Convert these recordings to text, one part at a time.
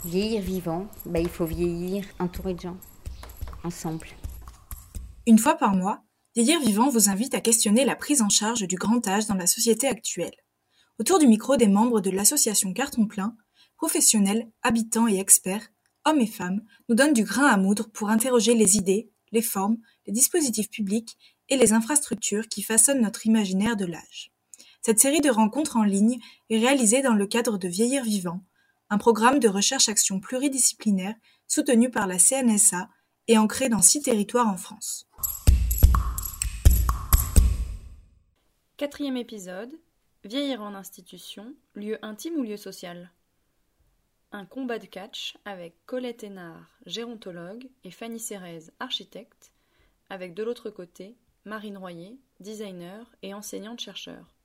Vieillir vivant, il faut vieillir entouré de gens, ensemble. Une fois par mois, Vieillir vivant vous invite à questionner la prise en charge du grand âge dans la société actuelle. Autour du micro des membres de l'association Carton Plein, professionnels, habitants et experts, hommes et femmes, nous donnent du grain à moudre pour interroger les idées, les formes, les dispositifs publics et les infrastructures qui façonnent notre imaginaire de l'âge. Cette série de rencontres en ligne est réalisée dans le cadre de Vieillir vivant, un programme de recherche-action pluridisciplinaire soutenu par la CNSA et ancré dans 6 territoires en France. 4e épisode, Vieillir en institution, lieu intime ou lieu social? Un combat de catch avec Colette Hénard, gérontologue, et Fanny Cérèze, architecte, avec de l'autre côté, Marine Royer, designer et enseignante-chercheur.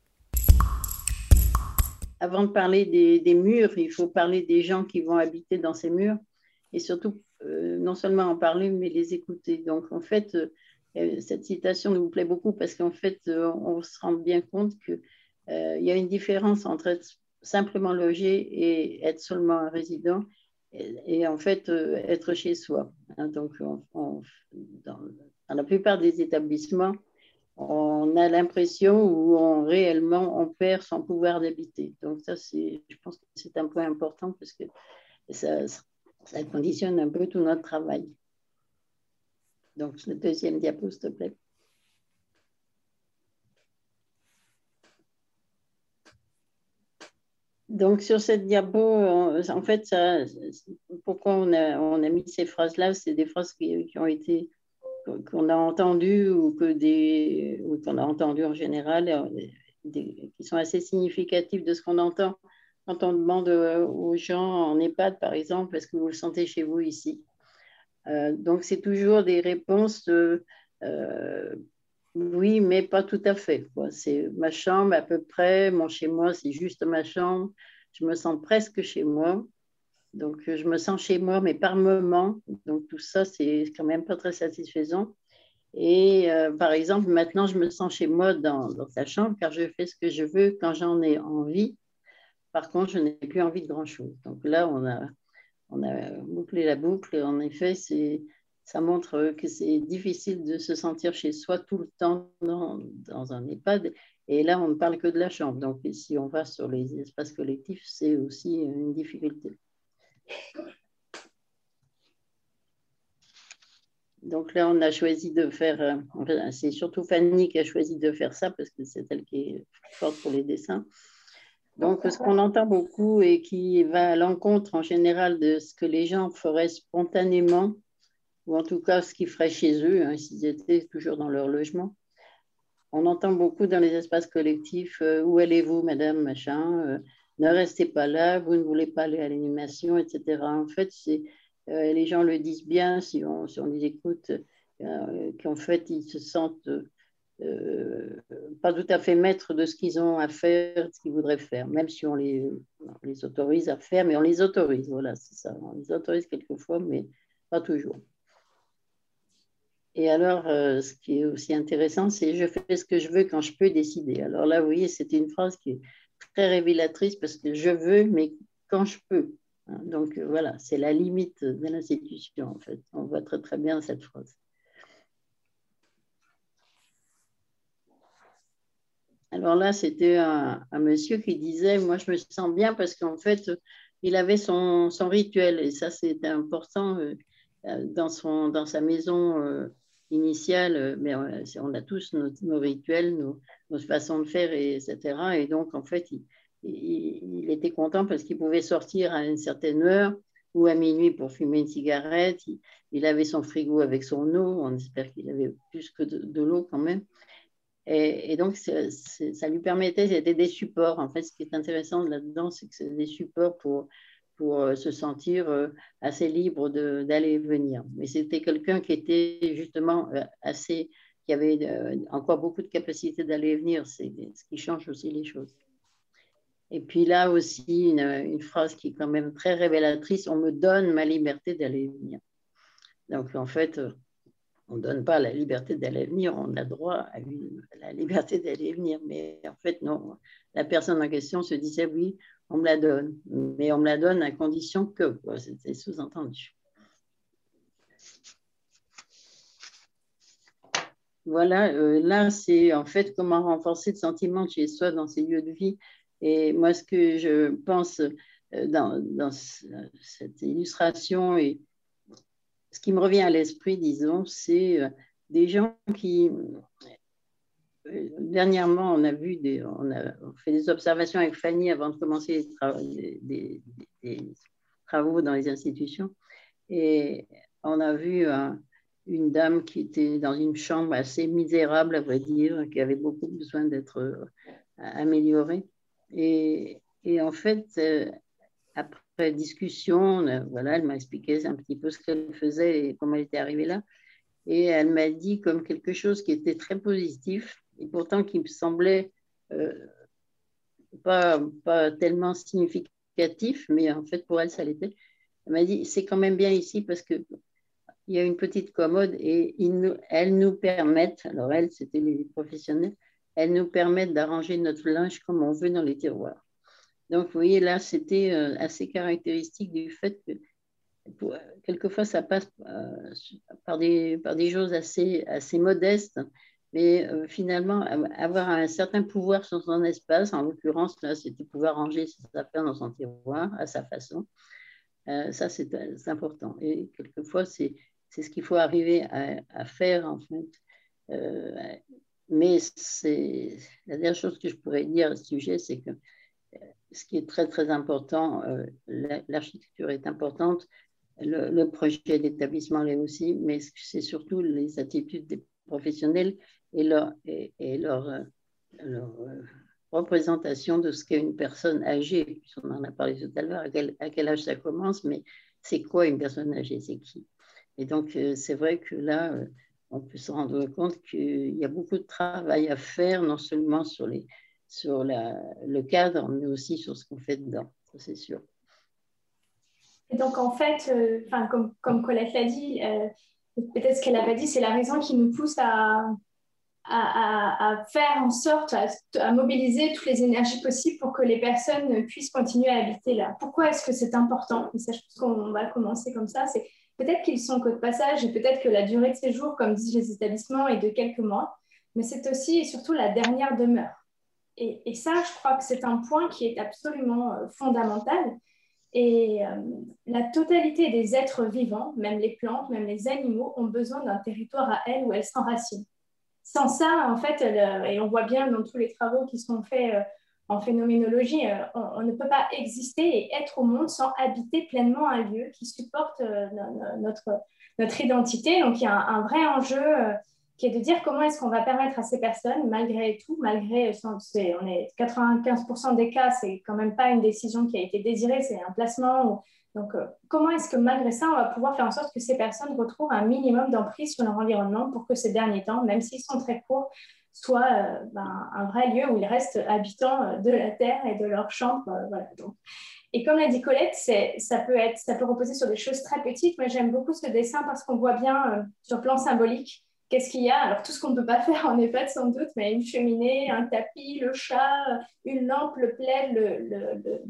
Avant de parler des murs, il faut parler des gens qui vont habiter dans ces murs et surtout, non seulement en parler, mais les écouter. Donc, en fait, cette citation nous plaît beaucoup parce qu'en fait, on se rend bien compte qu'il y a une différence entre être simplement logé et être seulement un résident et en fait, être chez soi. Donc, dans la plupart des établissements, on a l'impression où réellement on perd son pouvoir d'habiter. Donc ça, je pense que c'est un point important parce que ça conditionne un peu tout notre travail. Donc le deuxième diapo, s'il te plaît. Donc sur cette diapo, en fait, pourquoi on a mis ces phrases-là, c'est des phrases qui ont été qu'on a entendu ou qu'on a entendu en général, qui sont assez significatifs de ce qu'on entend quand on demande aux gens en EHPAD, par exemple, est-ce que vous le sentez chez vous ici? Donc, c'est toujours des réponses oui, mais pas tout à fait, quoi. C'est ma chambre à peu près, mon chez-moi, c'est juste ma chambre. Je me sens presque chez moi. Donc, je me sens chez moi, mais par moment. Donc, tout ça, c'est quand même pas très satisfaisant. Et par exemple, maintenant, je me sens chez moi dans sa chambre car je fais ce que je veux quand j'en ai envie. Par contre, je n'ai plus envie de grand-chose. Donc là, on a bouclé la boucle. Et en effet, ça montre que c'est difficile de se sentir chez soi tout le temps dans un EHPAD. Et là, on ne parle que de la chambre. Donc, si on va sur les espaces collectifs, c'est aussi une difficulté. Donc là, on a choisi de faire, c'est surtout Fanny qui a choisi de faire ça parce que c'est elle qui est forte pour les dessins. Donc, ce qu'on entend beaucoup et qui va à l'encontre en général de ce que les gens feraient spontanément, ou en tout cas ce qu'ils feraient chez eux, s'ils étaient toujours dans leur logement. On entend beaucoup dans les espaces collectifs, où allez-vous, madame, machin, ne restez pas là, vous ne voulez pas aller à l'animation, etc. En fait, les gens le disent bien si on les écoute, qu'en fait, ils se sentent pas tout à fait maîtres de ce qu'ils ont à faire, de ce qu'ils voudraient faire, même si on les autorise à faire, mais on les autorise, voilà, c'est ça. On les autorise quelquefois, mais pas toujours. Et alors, ce qui est aussi intéressant, c'est « je fais ce que je veux quand je peux décider ». Alors là, vous voyez, c'est une phrase qui est très révélatrice parce que je veux, mais quand je peux. Donc voilà, c'est la limite de l'institution, en fait. On voit très, très bien cette phrase. Alors là, c'était un monsieur qui disait « moi, je me sens bien parce qu'en fait, il avait son rituel ». Et ça, c'était important dans sa maison initiale. Mais on a tous nos rituels, nos façons de faire, etc. Et donc, en fait, il était content parce qu'il pouvait sortir à une certaine heure ou à minuit pour fumer une cigarette. Il avait son frigo avec son eau. On espère qu'il avait plus que de l'eau quand même. Et donc, ça lui permettait, c'était des supports. En fait, ce qui est intéressant là-dedans, c'est que c'est des supports pour se sentir assez libre d'aller et venir. Mais c'était quelqu'un qui était justement qui avait encore beaucoup de capacité d'aller et venir, c'est ce qui change aussi les choses. Et puis là aussi, une phrase qui est quand même très révélatrice, on me donne ma liberté d'aller et venir. Donc, en fait, on ne donne pas la liberté d'aller et venir, on a droit à la liberté d'aller et venir. Mais en fait, non. La personne en question se disait, oui, on me la donne. Mais on me la donne à condition que, c'était sous-entendu. Voilà, là, c'est en fait comment renforcer le sentiment de chez soi dans ces lieux de vie. Et moi, ce que je pense dans cette illustration, et ce qui me revient à l'esprit, disons, c'est des gens qui... Dernièrement, on a fait des observations avec Fanny avant de commencer des travaux dans les institutions. Et on a vu une dame qui était dans une chambre assez misérable, à vrai dire, qui avait beaucoup besoin d'être améliorée. Et en fait, après discussion, voilà, elle m'a expliqué un petit peu ce qu'elle faisait et comment elle était arrivée là. Et elle m'a dit comme quelque chose qui était très positif et pourtant qui me semblait pas tellement significatif, mais en fait pour elle, ça l'était. Elle m'a dit, c'est quand même bien ici parce qu'il y a une petite commode et elles nous permettent, alors elles, c'était les professionnels, elles nous permettent d'arranger notre linge comme on veut dans les tiroirs. Donc, vous voyez, là, c'était assez caractéristique du fait que quelquefois, ça passe par des choses assez modestes, mais finalement, avoir un certain pouvoir sur son espace, en l'occurrence, là, c'était pouvoir ranger ses affaires dans son tiroir à sa façon. Ça, c'est important. Et quelquefois, c'est ce qu'il faut arriver à faire, en fait. Mais la dernière chose que je pourrais dire à ce sujet, c'est que ce qui est très, très important, l'architecture est importante, le projet d'établissement l'est aussi, mais c'est surtout les attitudes des professionnels et leur représentation de ce qu'est une personne âgée. On en a parlé tout à l'heure, à quel âge ça commence, mais c'est quoi une personne âgée, c'est qui? Et donc, c'est vrai que là, on peut se rendre compte qu'il y a beaucoup de travail à faire, non seulement sur le cadre, mais aussi sur ce qu'on fait dedans, ça c'est sûr. Et donc, en fait, comme Colette l'a dit, peut-être ce qu'elle n'a pas dit, c'est la raison qui nous pousse à faire en sorte, à mobiliser toutes les énergies possibles pour que les personnes puissent continuer à habiter là. Pourquoi est-ce que c'est important? Et ça, je pense qu'on va commencer comme ça. C'est peut-être qu'ils sont que de passage et peut-être que la durée de séjour, comme disent les établissements, est de quelques mois, mais c'est aussi et surtout la dernière demeure. Et ça, je crois que c'est un point qui est absolument fondamental. Et la totalité des êtres vivants, même les plantes, même les animaux, ont besoin d'un territoire à elles où elles s'enracinent. Sans ça, en fait, et on voit bien dans tous les travaux qui sont faits en phénoménologie, on ne peut pas exister et être au monde sans habiter pleinement un lieu qui supporte notre identité. Donc, il y a un vrai enjeu qui est de dire comment est-ce qu'on va permettre à ces personnes, malgré tout, on est 95% des cas, c'est quand même pas une décision qui a été désirée, c'est un placement. Donc, comment est-ce que malgré ça, on va pouvoir faire en sorte que ces personnes retrouvent un minimum d'emprise sur leur environnement pour que ces derniers temps, même s'ils sont très courts, soient un vrai lieu où ils restent habitants de la terre et de leur chambre. Voilà. Donc, et comme l'a dit Colette, ça peut reposer sur des choses très petites, mais j'aime beaucoup ce dessin parce qu'on voit bien sur le plan symbolique qu'est-ce qu'il y a. Alors, tout ce qu'on ne peut pas faire en EHPAD sans doute, mais une cheminée, un tapis, le chat, une lampe, le plaid,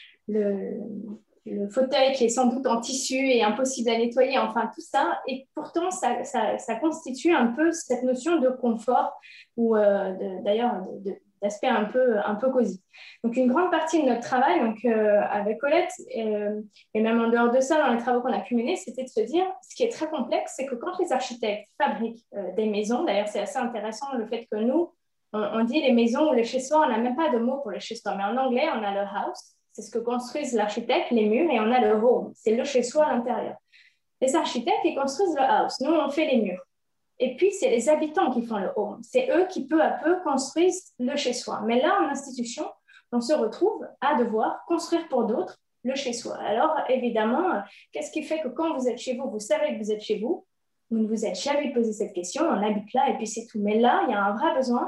le fauteuil qui est sans doute en tissu et impossible à nettoyer, enfin tout ça. Et pourtant, ça constitue un peu cette notion de confort ou d'ailleurs d'aspect un peu cosy. Donc, une grande partie de notre travail, avec Colette, et même en dehors de ça, dans les travaux qu'on a pu mener, c'était de se dire, ce qui est très complexe, c'est que quand les architectes fabriquent des maisons, d'ailleurs, c'est assez intéressant le fait que nous, on dit les maisons ou les chez-soi, on n'a même pas de mot pour les chez-soi, mais en anglais, on a le house, c'est ce que construisent l'architecte, les murs, et on a le home, c'est le chez-soi à l'intérieur. Les architectes, ils construisent le house, nous, on fait les murs. Et puis, c'est les habitants qui font le home. C'est eux qui, peu à peu, construisent le chez-soi. Mais là, en institution, on se retrouve à devoir construire pour d'autres le chez-soi. Alors, évidemment, qu'est-ce qui fait que quand vous êtes chez vous, vous savez que vous êtes chez vous, vous ne vous êtes jamais posé cette question, on habite là et puis c'est tout. Mais là, il y a un vrai besoin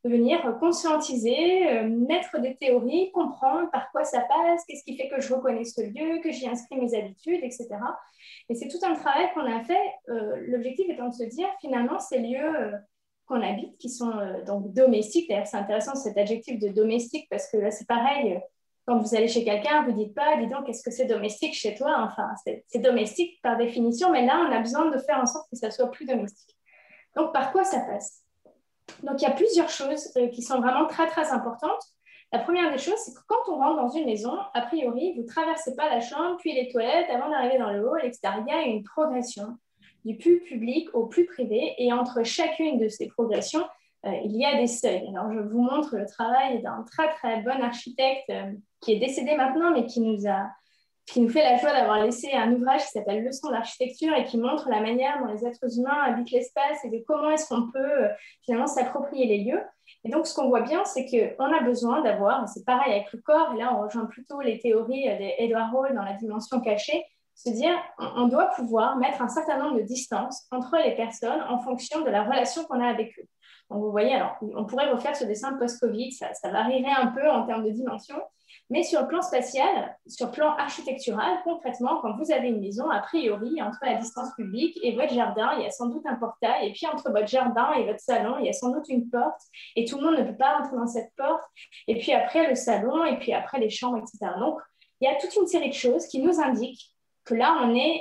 de venir conscientiser, mettre des théories, comprendre par quoi ça passe, qu'est-ce qui fait que je reconnais ce lieu, que j'y inscris mes habitudes, etc. Et c'est tout un travail qu'on a fait, l'objectif étant de se dire, finalement, ces lieux qu'on habite, qui sont donc domestiques, d'ailleurs c'est intéressant cet adjectif de domestique, parce que là c'est pareil, quand vous allez chez quelqu'un, vous ne dites pas, dis donc, qu'est-ce que c'est domestique chez toi? Enfin, c'est domestique par définition, mais là, on a besoin de faire en sorte que ça soit plus domestique. Donc, par quoi ça passe? Donc, il y a plusieurs choses qui sont vraiment très, très importantes. La première des choses, c'est que quand on rentre dans une maison, a priori, vous ne traversez pas la chambre, puis les toilettes, avant d'arriver dans le hall, etc. Il y a une progression du plus public au plus privé, et entre chacune de ces progressions, il y a des seuils. Alors, je vous montre le travail d'un très, très bon architecte qui est décédé maintenant, mais qui nous fait la joie d'avoir laissé un ouvrage qui s'appelle Leçons d'architecture et qui montre la manière dont les êtres humains habitent l'espace et de comment est-ce qu'on peut finalement s'approprier les lieux. Et donc, ce qu'on voit bien, c'est qu'on a besoin d'avoir, c'est pareil avec le corps, et là, on rejoint plutôt les théories d'Edward Hall dans la dimension cachée, se dire on doit pouvoir mettre un certain nombre de distances entre les personnes en fonction de la relation qu'on a avec eux. Donc, vous voyez, alors, on pourrait refaire ce dessin post-Covid, ça varierait un peu en termes de dimension, mais sur le plan spatial, sur le plan architectural, concrètement, quand vous avez une maison, a priori, entre la distance publique et votre jardin, il y a sans doute un portail, et puis entre votre jardin et votre salon, il y a sans doute une porte, et tout le monde ne peut pas entrer dans cette porte, et puis après le salon, et puis après les chambres, etc. Donc, il y a toute une série de choses qui nous indiquent que là,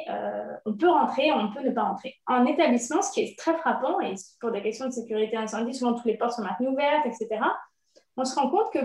on peut rentrer, on peut ne pas rentrer. En établissement, ce qui est très frappant, et pour des questions de sécurité incendie, souvent toutes les portes sont maintenues ouvertes, etc., on se rend compte que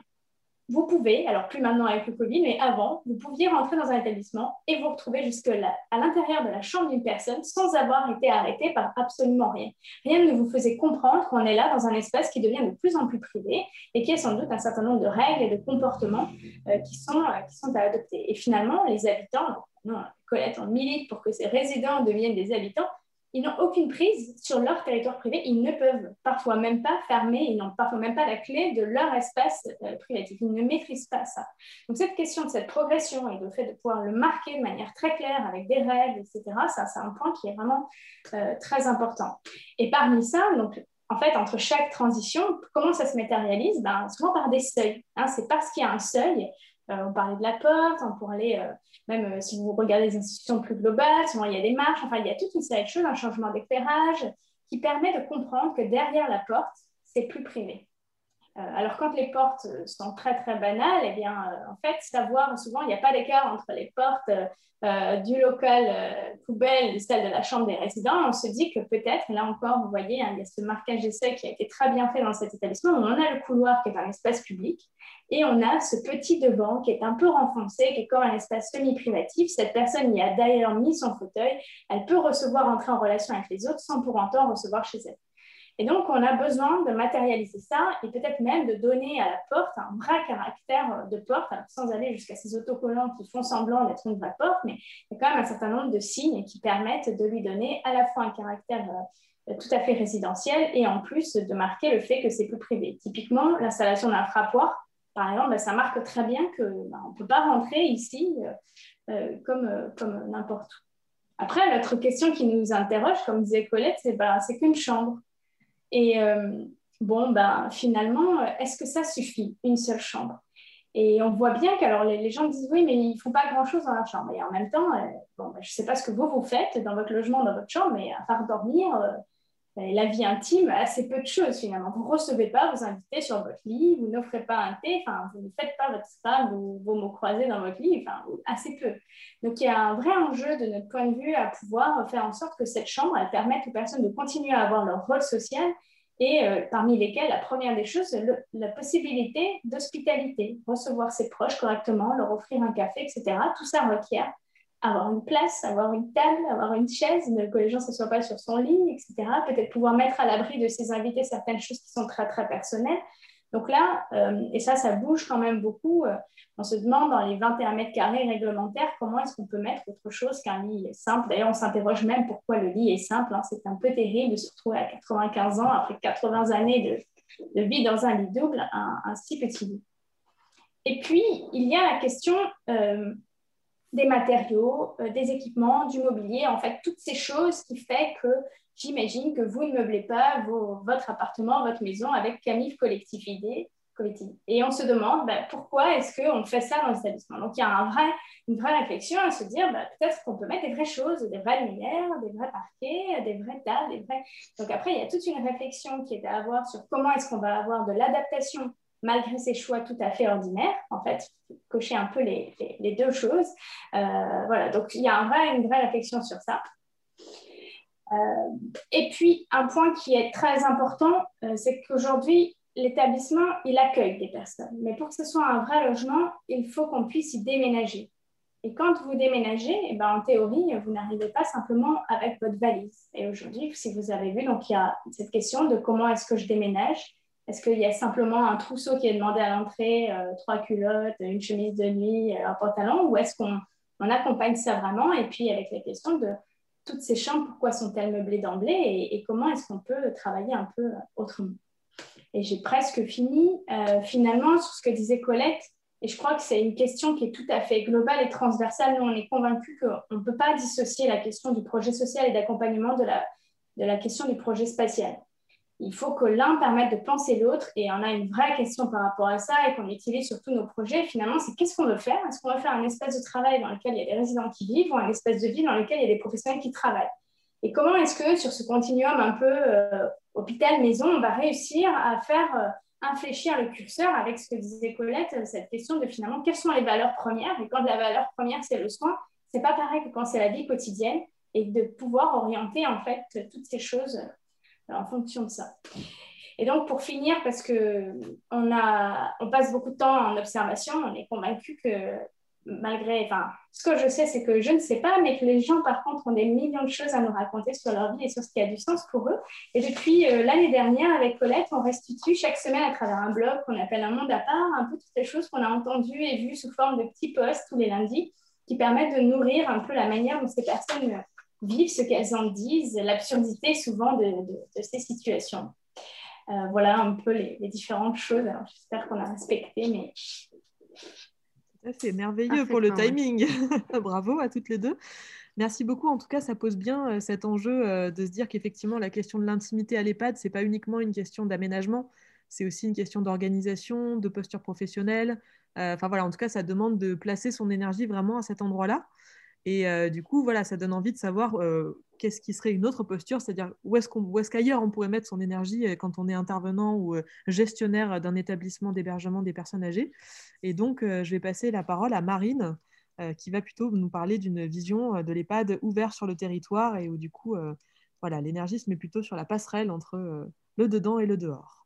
vous pouvez, alors plus maintenant avec le Covid, mais avant, vous pouviez rentrer dans un établissement et vous retrouver jusque là, à l'intérieur de la chambre d'une personne sans avoir été arrêté par absolument rien. Rien ne vous faisait comprendre qu'on est là dans un espace qui devient de plus en plus privé et qui a sans doute un certain nombre de règles et de comportements qui sont à adopter. Et finalement, les habitants, Colette, on milite pour que ces résidents deviennent des habitants, ils n'ont aucune prise sur leur territoire privé. Ils ne peuvent parfois même pas fermer, ils n'ont parfois même pas la clé de leur espace privatif. Ils ne maîtrisent pas ça. Donc, cette question de cette progression et le fait de pouvoir le marquer de manière très claire avec des règles, etc., ça, c'est un point qui est vraiment très important. Et parmi ça, donc, en fait, entre chaque transition, comment ça se matérialise? Souvent par des seuils. C'est parce qu'il y a un seuil. On parlait de la porte, on pourrait aller, même si vous regardez les institutions plus globales, souvent il y a des marches, enfin il y a toute une série de choses, un changement d'éclairage qui permet de comprendre que derrière la porte, c'est plus privé. Alors quand les portes sont très très banales, eh bien en fait savoir souvent il n'y a pas d'écart entre les portes du local poubelle et celle de la chambre des résidents. On se dit que peut-être, et là encore vous voyez, il y a ce marquage d'essai qui a été très bien fait dans cet établissement, où on a le couloir qui est un espace public et on a ce petit devant qui est un peu renfoncé, qui est comme un espace semi-privatif. Cette personne y a d'ailleurs mis son fauteuil, elle peut recevoir, entrer en relation avec les autres sans pour autant recevoir chez elle. Et donc, on a besoin de matérialiser ça et peut-être même de donner à la porte un vrai caractère de porte, sans aller jusqu'à ces autocollants qui font semblant d'être une vraie porte, mais il y a quand même un certain nombre de signes qui permettent de lui donner à la fois un caractère tout à fait résidentiel et en plus de marquer le fait que c'est plus privé. Typiquement, l'installation d'un frappoir, par exemple, ça marque très bien qu'on ne peut pas rentrer ici comme n'importe où. Après, l'autre question qui nous interroge, comme disait Colette, c'est qu'une chambre. Et finalement, est-ce que ça suffit, une seule chambre? Et on voit bien que les gens disent oui, mais ils ne font pas grand-chose dans la chambre. Et en même temps, je ne sais pas ce que vous faites dans votre logement, dans votre chambre, mais à part dormir, la vie intime, assez peu de choses finalement. Vous ne recevez pas vos invités sur votre lit, vous n'offrez pas un thé, vous ne faites pas votre spa ou vos mots croisés dans votre lit, assez peu. Donc il y a un vrai enjeu de notre point de vue à pouvoir faire en sorte que cette chambre, elle permette aux personnes de continuer à avoir leur rôle social et parmi lesquels, la première des choses, c'est la possibilité d'hospitalité, recevoir ses proches correctement, leur offrir un café, etc. Tout ça requiert avoir une place, avoir une table, avoir une chaise, que les gens ne s'assoient pas sur son lit, etc. Peut-être pouvoir mettre à l'abri de ses invités certaines choses qui sont très, très personnelles. Donc là, et ça bouge quand même beaucoup. On se demande dans les 21 mètres carrés réglementaires, comment est-ce qu'on peut mettre autre chose qu'un lit simple. D'ailleurs, on s'interroge même pourquoi le lit est simple. C'est un peu terrible de se retrouver à 95 ans, après 80 années de vie dans un lit double, un si petit lit. Et puis, il y a la question des matériaux, des équipements, du mobilier, en fait, toutes ces choses qui font que j'imagine que vous ne meublez pas votre appartement, votre maison avec Camif collective. Et on se demande pourquoi est-ce qu'on fait ça dans l'établissement. Donc, il y a une vraie réflexion à se dire peut-être qu'on peut mettre des vraies choses, des vraies lumières, des vrais parquets, des vraies tables, Donc après, il y a toute une réflexion qui est à avoir sur comment est-ce qu'on va avoir de l'adaptation malgré ces choix tout à fait ordinaires. En fait, cocher un peu les deux choses. Voilà, donc il y a une vraie réflexion sur ça. Et puis, un point qui est très important, c'est qu'aujourd'hui, l'établissement, il accueille des personnes. Mais pour que ce soit un vrai logement, il faut qu'on puisse y déménager. Et quand vous déménagez, en théorie, vous n'arrivez pas simplement avec votre valise. Et aujourd'hui, si vous avez vu, donc il y a cette question de comment est-ce que je déménage. Est-ce qu'il y a simplement un trousseau qui est demandé à l'entrée, 3 culottes, une chemise de nuit, un pantalon, ou est-ce qu'on accompagne ça vraiment? Et puis avec la question de toutes ces chambres, pourquoi sont-elles meublées d'emblée et comment est-ce qu'on peut travailler un peu autrement? Et j'ai presque fini finalement sur ce que disait Colette. Et je crois que c'est une question qui est tout à fait globale et transversale. Nous, on est convaincus qu'on ne peut pas dissocier la question du projet social et d'accompagnement de la question du projet spatial. Il faut que l'un permette de penser l'autre. Et on a une vraie question par rapport à ça et qu'on utilise sur tous nos projets. Finalement, c'est qu'est-ce qu'on veut faire? Est-ce qu'on veut faire un espace de travail dans lequel il y a des résidents qui vivent ou un espace de vie dans lequel il y a des professionnels qui travaillent? Et comment est-ce que sur ce continuum un peu hôpital-maison, on va réussir à faire infléchir le curseur avec ce que disait Colette, cette question de finalement quelles sont les valeurs premières. Et quand la valeur première, c'est le soin, c'est pas pareil que quand c'est la vie quotidienne et de pouvoir orienter en fait toutes ces choses en fonction de ça. Et donc, pour finir, parce qu'on passe beaucoup de temps en observation, on est convaincu que ce que je sais, c'est que je ne sais pas, mais que les gens, par contre, ont des millions de choses à nous raconter sur leur vie et sur ce qui a du sens pour eux. Et depuis l'année dernière, avec Colette, on restitue chaque semaine à travers un blog qu'on appelle Un monde à part, un peu toutes les choses qu'on a entendues et vues sous forme de petits posts tous les lundis, qui permettent de nourrir un peu la manière dont ces personnes vivent, ce qu'elles en disent, l'absurdité souvent de ces situations. Voilà un peu les différentes choses. Alors, j'espère qu'on a respecté, mais... C'est merveilleux pour le timing. Bravo à toutes les deux. Merci beaucoup. En tout cas, ça pose bien cet enjeu de se dire qu'effectivement, la question de l'intimité à l'EHPAD, ce n'est pas uniquement une question d'aménagement, c'est aussi une question d'organisation, de posture professionnelle. Voilà, en tout cas, ça demande de placer son énergie vraiment à cet endroit-là. Et du coup, voilà, ça donne envie de savoir qu'est-ce qui serait une autre posture, c'est-à-dire où est-ce qu'ailleurs on pourrait mettre son énergie quand on est intervenant ou gestionnaire d'un établissement d'hébergement des personnes âgées. Et donc, je vais passer la parole à Marine, qui va plutôt nous parler d'une vision de l'EHPAD ouvert sur le territoire et où du coup, voilà, l'énergie se met plutôt sur la passerelle entre le dedans et le dehors.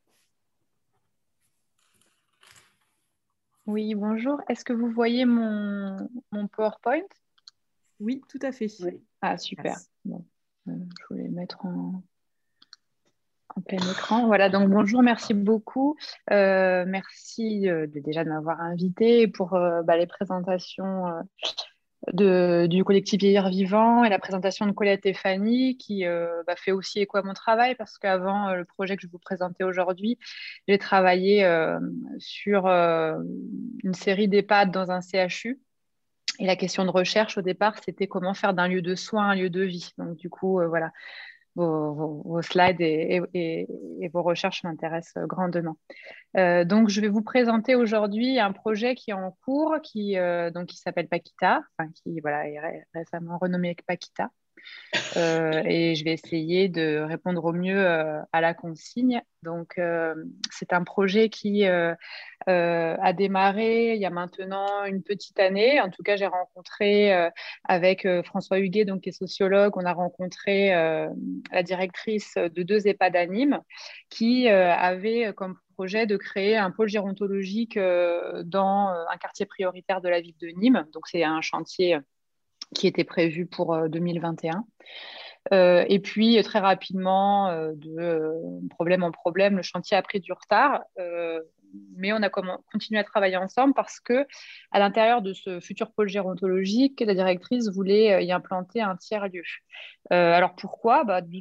Oui, bonjour. Est-ce que vous voyez mon PowerPoint? Oui, tout à fait. Oui. Ah, super. Bon, je voulais mettre en plein écran. Voilà, donc bonjour, merci beaucoup. Merci déjà de m'avoir invitée pour les présentations du collectif Vieillir Vivant et la présentation de Colette et Fanny qui fait aussi écho à mon travail parce qu'avant le projet que je vais vous présenter aujourd'hui, j'ai travaillé sur une série d'EHPAD dans un CHU. Et la question de recherche au départ, c'était comment faire d'un lieu de soins un lieu de vie. Donc du coup, voilà, vos slides et vos recherches m'intéressent grandement. Donc je vais vous présenter aujourd'hui un projet qui est en cours, qui s'appelle Paquita, qui voilà, est récemment renommé Paquita. Et je vais essayer de répondre au mieux à la consigne. Donc, c'est un projet qui a démarré il y a maintenant une petite année. En tout cas, j'ai rencontré avec François Huguet, donc, qui est sociologue, on a rencontré la directrice de 2 EHPAD à Nîmes qui avait comme projet de créer un pôle gérontologique dans un quartier prioritaire de la ville de Nîmes. Donc, c'est un chantier qui était prévu pour 2021. Et puis, très rapidement, de problème en problème, le chantier a pris du retard. Mais on a continué à travailler ensemble parce que, à l'intérieur de ce futur pôle gérontologique, la directrice voulait y implanter un tiers-lieu. Alors pourquoi ?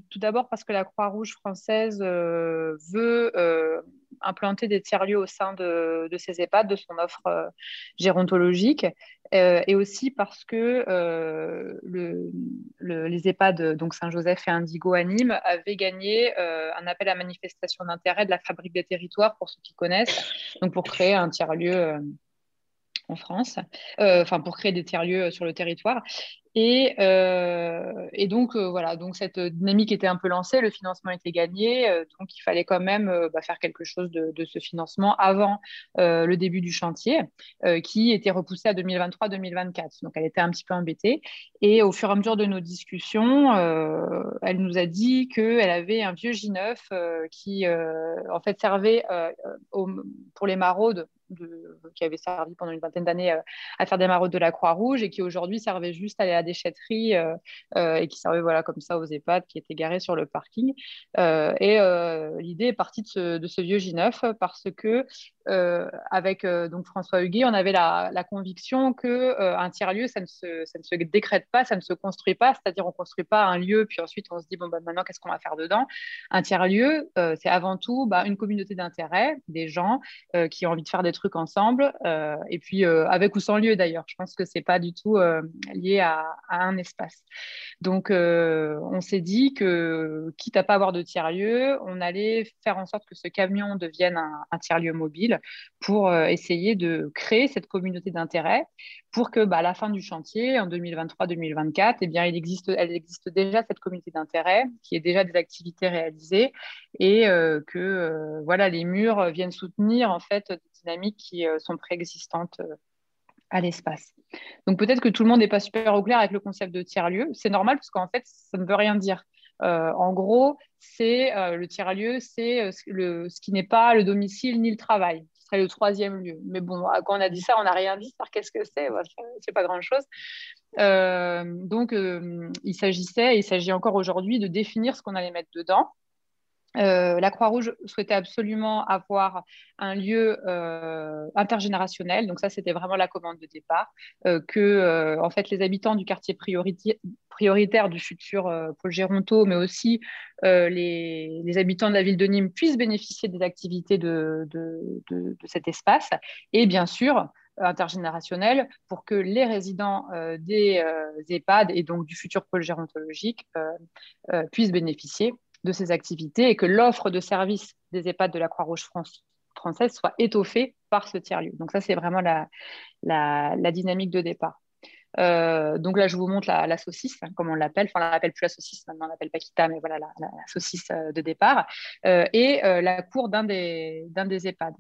Tout d'abord parce que la Croix-Rouge française veut implanter des tiers-lieux au sein de ces EHPAD, de son offre gérontologique. Et aussi parce que les EHPAD, donc Saint-Joseph et Indigo à Nîmes, avaient gagné un appel à manifestation d'intérêt de la Fabrique des Territoires, pour ceux qui connaissent, donc pour créer un tiers-lieu en France, pour créer des tiers-lieux sur le territoire. Et donc, voilà, donc cette dynamique était un peu lancée, le financement était gagné, donc il fallait quand même faire quelque chose de ce financement avant le début du chantier, qui était repoussé à 2023-2024. Donc, elle était un petit peu embêtée. Et au fur et à mesure de nos discussions, elle nous a dit qu'elle avait un vieux J9 qui, en fait, servait pour les maraudes, qui avait servi pendant une vingtaine d'années à faire des maraudes de la Croix-Rouge et qui aujourd'hui servait juste à la déchetterie et qui servait voilà, comme ça aux EHPAD qui étaient garés sur le parking. L'idée est partie de ce vieux J9 parce que avec donc François Huguet, on avait la conviction qu'un tiers-lieu, ça ne se décrète pas, ça ne se construit pas, c'est-à-dire on ne construit pas un lieu puis ensuite on se dit bon, maintenant qu'est-ce qu'on va faire dedans. Un tiers-lieu, c'est avant tout une communauté d'intérêt, des gens qui ont envie de faire des trucs ensemble, et puis avec ou sans lieu d'ailleurs. Je pense que c'est pas du tout lié à un espace. Donc, on s'est dit que, quitte à pas avoir de tiers-lieu, on allait faire en sorte que ce camion devienne un tiers-lieu mobile pour essayer de créer cette communauté d'intérêt pour que, à la fin du chantier, en 2023-2024, eh bien, elle existe déjà cette communauté d'intérêt, qui est déjà des activités réalisées et voilà, les murs viennent soutenir en fait des dynamiques qui sont préexistantes à l'espace. Donc peut-être que tout le monde n'est pas super au clair avec le concept de tiers-lieu. C'est normal parce qu'en fait, ça ne veut rien dire. En gros, c'est le tiers-lieu, c'est ce qui n'est pas le domicile ni le travail. Ce serait le troisième lieu. Mais bon, quand on a dit ça, on n'a rien dit. Alors qu'est-ce que c'est? C'est pas grand-chose. Donc, il s'agit encore aujourd'hui de définir ce qu'on allait mettre dedans. La Croix-Rouge souhaitait absolument avoir un lieu intergénérationnel. Donc ça, c'était vraiment la commande de départ, que en fait, les habitants du quartier prioritaire du futur pôle Géronto, mais aussi les habitants de la ville de Nîmes puissent bénéficier des activités de cet espace. Et bien sûr, intergénérationnel pour que les résidents des EHPAD et donc du futur pôle gérontologique puissent bénéficier de ces activités et que l'offre de services des EHPAD de la Croix-Rouge française soit étoffée par ce tiers-lieu. Donc ça, c'est vraiment la dynamique de départ. Donc là, je vous montre la saucisse, comme on l'appelle. Enfin, on l'appelle plus la saucisse, maintenant on l'appelle Paquita, mais voilà la saucisse de départ. Et la cour d'un des EHPAD.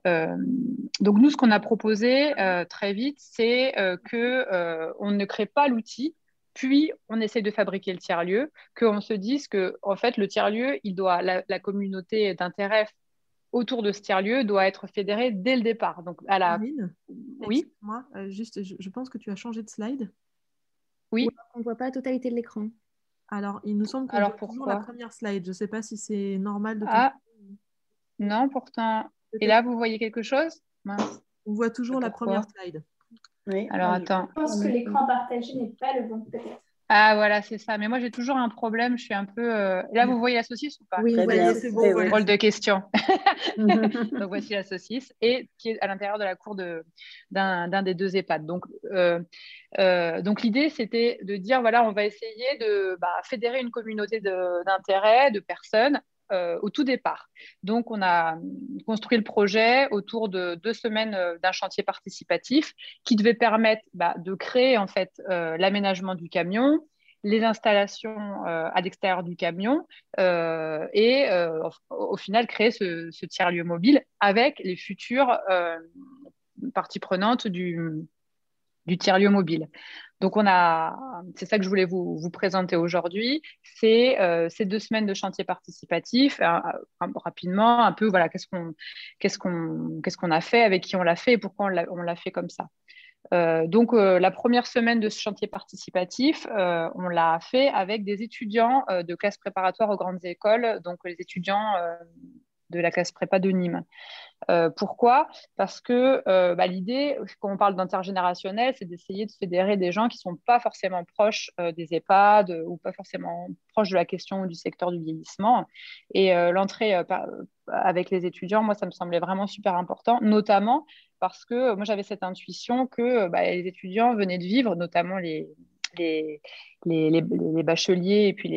Donc nous, ce qu'on a proposé très vite, c'est qu'on ne crée pas l'outil, puis on essaie de fabriquer le tiers-lieu, qu'on se dise que en fait, le tiers-lieu, la communauté d'intérêt autour de ce tiers-lieu doit être fédérée dès le départ. Donc, Marine, oui. Moi, juste, je pense que tu as changé de slide. Oui. On ne voit pas la totalité de l'écran. Alors, il nous semble qu'on voit toujours la première slide. Je ne sais pas si c'est normal de... Non, pourtant... Et là, vous voyez quelque chose? Mince. On voit toujours la première slide. Oui. Alors, attends. Je pense que l'écran partagé n'est pas le bon, peut-être. Ah, voilà, c'est ça. Mais moi, j'ai toujours un problème. Je suis un peu... Là, vous voyez la saucisse ou pas? Oui, c'est bon. Voilà. Drôle de question. Donc, voici la saucisse, et qui est à l'intérieur de la cour d'un des deux EHPAD. Donc l'idée, c'était de dire, voilà, on va essayer de fédérer une communauté d'intérêt, de personnes, au tout départ. Donc, on a construit le projet autour de 2 semaines d'un chantier participatif qui devait permettre de créer en fait l'aménagement du camion, les installations à l'extérieur du camion et au final créer ce tiers-lieu mobile avec les futures parties prenantes du tiers-lieu mobile. Donc, c'est ça que je voulais vous présenter aujourd'hui, c'est ces 2 semaines de chantier participatif, rapidement, un peu, voilà, qu'est-ce qu'on a fait, avec qui on l'a fait et pourquoi on l'a fait comme ça. Donc, la première semaine de ce chantier participatif, on l'a fait avec des étudiants de classe préparatoire aux grandes écoles, donc les étudiants de la classe prépa de Nîmes. Pourquoi? Parce que l'idée, quand on parle d'intergénérationnel, c'est d'essayer de fédérer des gens qui ne sont pas forcément proches des EHPAD ou pas forcément proches de la question du secteur du vieillissement. Et l'entrée avec les étudiants, moi, ça me semblait vraiment super important, notamment parce que moi, j'avais cette intuition que les étudiants venaient de vivre, notamment les, les bacheliers et puis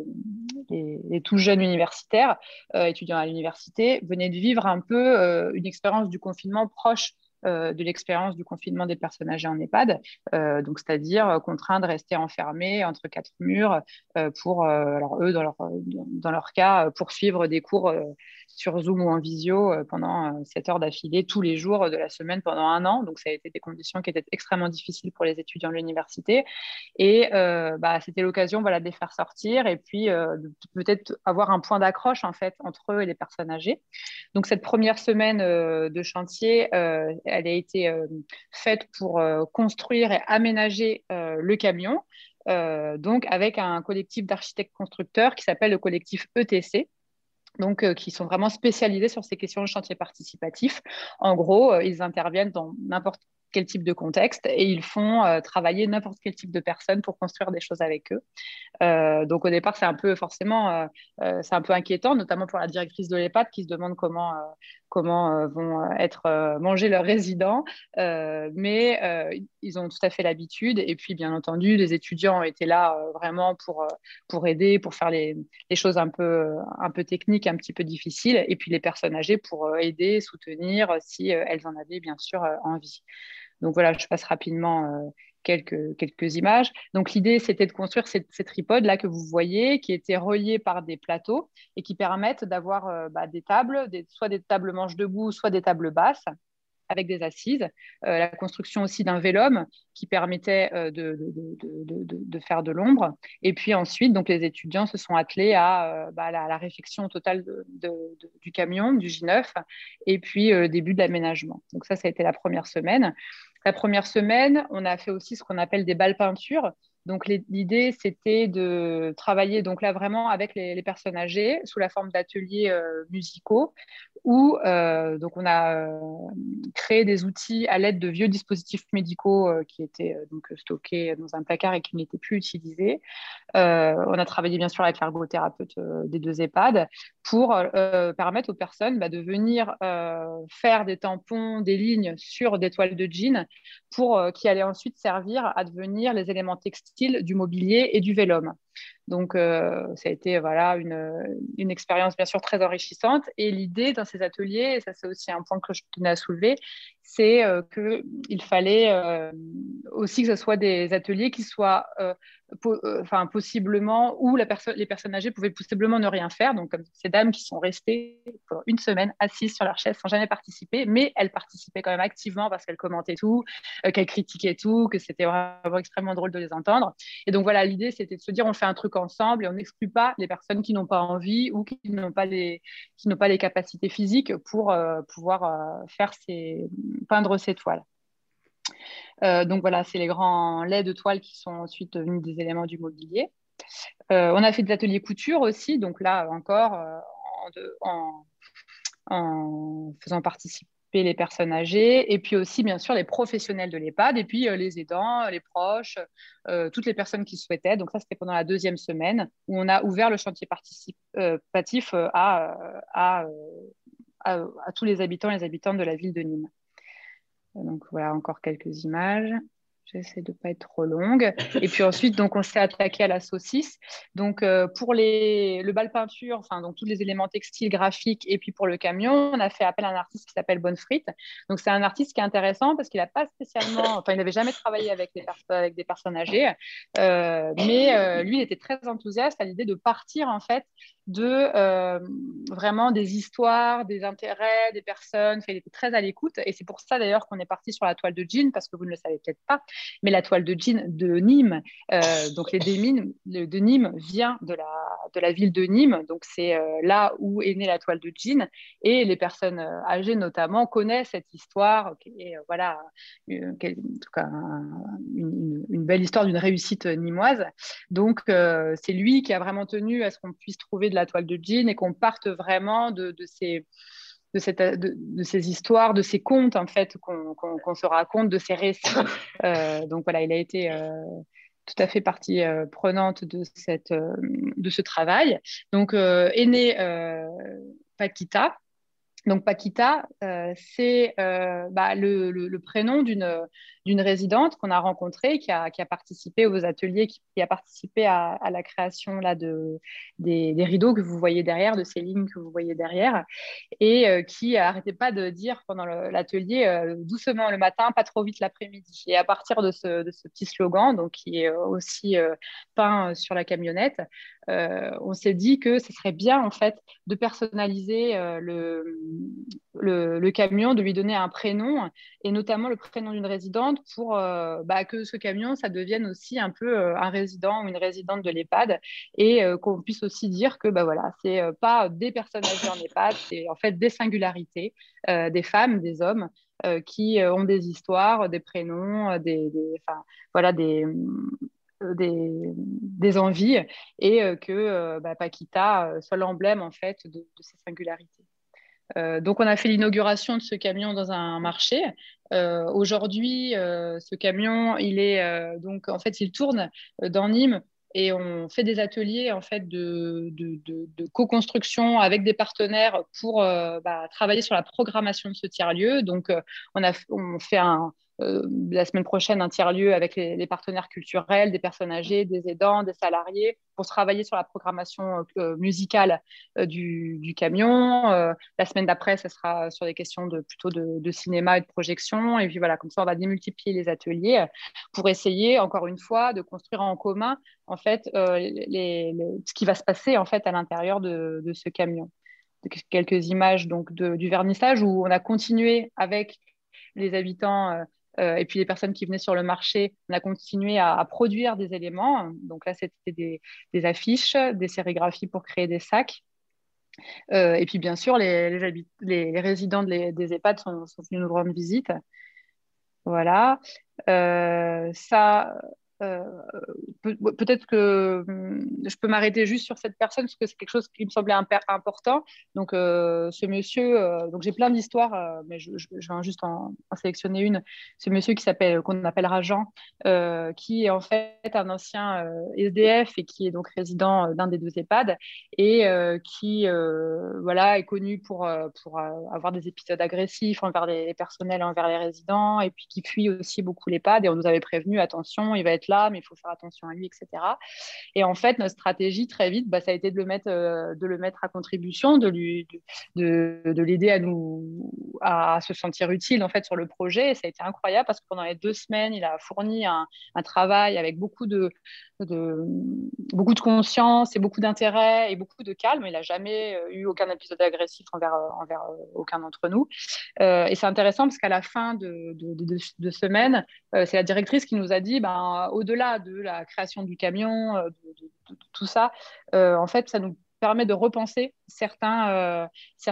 les tout jeunes universitaires, étudiants à l'université, venaient de vivre un peu une expérience du confinement proche de l'expérience du confinement des personnes âgées en EHPAD, donc c'est-à-dire contraints de rester enfermés entre quatre murs pour, alors eux, dans leur cas, poursuivre des cours sur Zoom ou en visio pendant 7 heures d'affilée tous les jours de la semaine pendant 1 an. Donc ça a été des conditions qui étaient extrêmement difficiles pour les étudiants de l'université. Et c'était l'occasion de les faire sortir et puis de peut-être avoir un point d'accroche en fait entre eux et les personnes âgées. Donc cette première semaine de chantier, elle a été faite pour construire et aménager le camion, donc avec un collectif d'architectes constructeurs qui s'appelle le collectif ETC. Donc, qui sont vraiment spécialisés sur ces questions de chantier participatif. En gros, ils interviennent dans n'importe quel type de contexte et ils font travailler n'importe quel type de personnes pour construire des choses avec eux. Donc au départ, c'est un peu c'est un peu inquiétant, notamment pour la directrice de l'EHPAD qui se demande comment vont être mangés leurs résidents. Mais ils ont tout à fait l'habitude. Et puis, bien entendu, les étudiants étaient là vraiment pour aider, pour faire les choses un peu techniques, un petit peu difficiles. Et puis les personnes âgées pour aider, soutenir si elles en avaient bien sûr envie. Donc voilà, je passe rapidement quelques images. Donc l'idée, c'était de construire ces tripodes là que vous voyez, qui étaient reliés par des plateaux et qui permettent d'avoir des tables, soit des tables manches debout, soit des tables basses avec des assises. La construction aussi d'un vélum qui permettait de faire de l'ombre. Et puis ensuite, donc, les étudiants se sont attelés à la réfection totale du camion, du J9, et puis début de l'aménagement. Donc ça a été la première semaine. La première semaine, on a fait aussi ce qu'on appelle des balles peintures. Donc l'idée, c'était de travailler donc là vraiment avec les personnes âgées sous la forme d'ateliers musicaux où donc on a créé des outils à l'aide de vieux dispositifs médicaux qui étaient donc stockés dans un placard et qui n'étaient plus utilisés. On a travaillé bien sûr avec l'ergothérapeute des deux EHPAD pour permettre aux personnes de venir faire des tampons, des lignes sur des toiles de jean qui allaient ensuite servir à devenir les éléments textiles du mobilier et du vélum. Donc, ça a été une expérience bien sûr très enrichissante. Et l'idée dans ces ateliers, et ça c'est aussi un point que je tenais à soulever, c'est qu'il fallait aussi que ce soit des ateliers qui soient possiblement où les personnes âgées pouvaient possiblement ne rien faire. Donc, comme ces dames qui sont restées pour une semaine assises sur leur chaise sans jamais participer, mais elles participaient quand même activement parce qu'elles commentaient tout, qu'elles critiquaient tout, que c'était vraiment extrêmement drôle de les entendre. Et donc voilà, l'idée c'était de se dire on fait un truc ensemble et on n'exclut pas les personnes qui n'ont pas envie ou qui n'ont pas les capacités physiques pour pouvoir peindre ces toiles. Donc voilà, c'est les grands laits de toile qui sont ensuite devenus des éléments du mobilier. On a fait des ateliers couture aussi, donc là encore en faisant participer les personnes âgées et puis aussi bien sûr les professionnels de l'EHPAD et puis les aidants, les proches, toutes les personnes qui souhaitaient. Donc ça c'était pendant la deuxième semaine où on a ouvert le chantier participatif à tous les habitants et les habitantes de la ville de Nîmes. Donc voilà encore quelques images. J'essaie de ne pas être trop longue. Et puis ensuite, donc, on s'est attaqué à la saucisse. Donc, pour le bal peinture, donc, tous les éléments textiles, graphiques, et puis pour le camion, on a fait appel à un artiste qui s'appelle Bonne Frite. Donc, c'est un artiste qui est intéressant parce qu'il n'a pas spécialement... Enfin, il n'avait jamais travaillé avec des personnes âgées. Mais lui, il était très enthousiaste à l'idée de partir, en fait, vraiment des histoires, des intérêts, des personnes. Enfin, il était très à l'écoute. Et c'est pour ça, d'ailleurs, qu'on est parti sur la toile de jean, parce que vous ne le savez peut-être pas. Mais la toile de jean de Nîmes, donc les de Nîmes vient de la ville de Nîmes, donc c'est là où est née la toile de jean, et les personnes âgées notamment connaissent cette histoire, et voilà, en tout cas une belle histoire d'une réussite nîmoise. Donc c'est lui qui a vraiment tenu à ce qu'on puisse trouver de la toile de jean et qu'on parte vraiment de ces histoires, de ces contes en fait qu'on se raconte, de ces récits. Donc voilà, il a été tout à fait partie prenante de ce travail. Donc est née Paquita. Donc Paquita, c'est le prénom d'une résidente qu'on a rencontrée, qui a participé aux ateliers, qui a participé à la création là, des rideaux que vous voyez derrière, de ces lignes que vous voyez derrière, et qui n'arrêtait pas de dire pendant l'atelier doucement le matin, pas trop vite l'après-midi. Et à partir de ce petit slogan, donc, qui est aussi peint sur la camionnette, on s'est dit que ce serait bien en fait de personnaliser le camion, de lui donner un prénom, et notamment le prénom d'une résidente pour que ce camion, ça devienne aussi un peu un résident ou une résidente de l'EHPAD, et qu'on puisse aussi dire que voilà, c'est pas des personnes âgées en EHPAD, c'est en fait des singularités, des femmes, des hommes qui ont des histoires, des prénoms, des envies, et que Paquita soit l'emblème en fait de ces singularités. Donc on a fait l'inauguration de ce camion dans un marché. Aujourd'hui, ce camion, donc en fait il tourne dans Nîmes, et on fait des ateliers en fait de co-construction avec des partenaires pour travailler sur la programmation de ce tiers-lieu. Donc on fait la semaine prochaine un tiers-lieu avec les partenaires culturels, des personnes âgées, des aidants, des salariés, pour travailler sur la programmation musicale du camion. La semaine d'après, ce sera sur des questions plutôt de cinéma et de projection. Et puis voilà, comme ça, on va démultiplier les ateliers pour essayer, encore une fois, de construire en commun en fait ce qui va se passer en fait à l'intérieur de ce camion. Quelques images donc du vernissage, où on a continué avec les habitants et puis les personnes qui venaient sur le marché. On a continué à produire des éléments. Donc là, c'était des affiches, des sérigraphies pour créer des sacs. Et puis bien sûr, les résidents des EHPAD sont venus nous rendre visite. Voilà. Peut-être que je peux m'arrêter juste sur cette personne, parce que c'est quelque chose qui me semblait important. Donc ce monsieur, donc j'ai plein d'histoires, mais je vais juste en sélectionner une. Ce monsieur qu'on appellera Jean, qui est en fait un ancien SDF, et qui est donc résident d'un des deux EHPAD, et qui est connu pour avoir des épisodes agressifs envers les personnels, envers les résidents, et puis qui fuit aussi beaucoup l'EHPAD. Et on nous avait prévenu, attention, il va être là, mais il faut faire attention à lui, etc. Et en fait, notre stratégie, très vite, ça a été de le mettre à contribution, de l'aider à se sentir utile en fait sur le projet. Et ça a été incroyable, parce que pendant les 2 semaines, il a fourni un travail avec beaucoup de conscience et beaucoup d'intérêt et beaucoup de calme. Il n'a jamais eu aucun épisode agressif envers aucun d'entre nous. Et c'est intéressant, parce qu'à la fin de semaine, c'est la directrice qui nous a dit, au-delà de la création du camion, de tout ça, en fait, ça nous permet de repenser certaines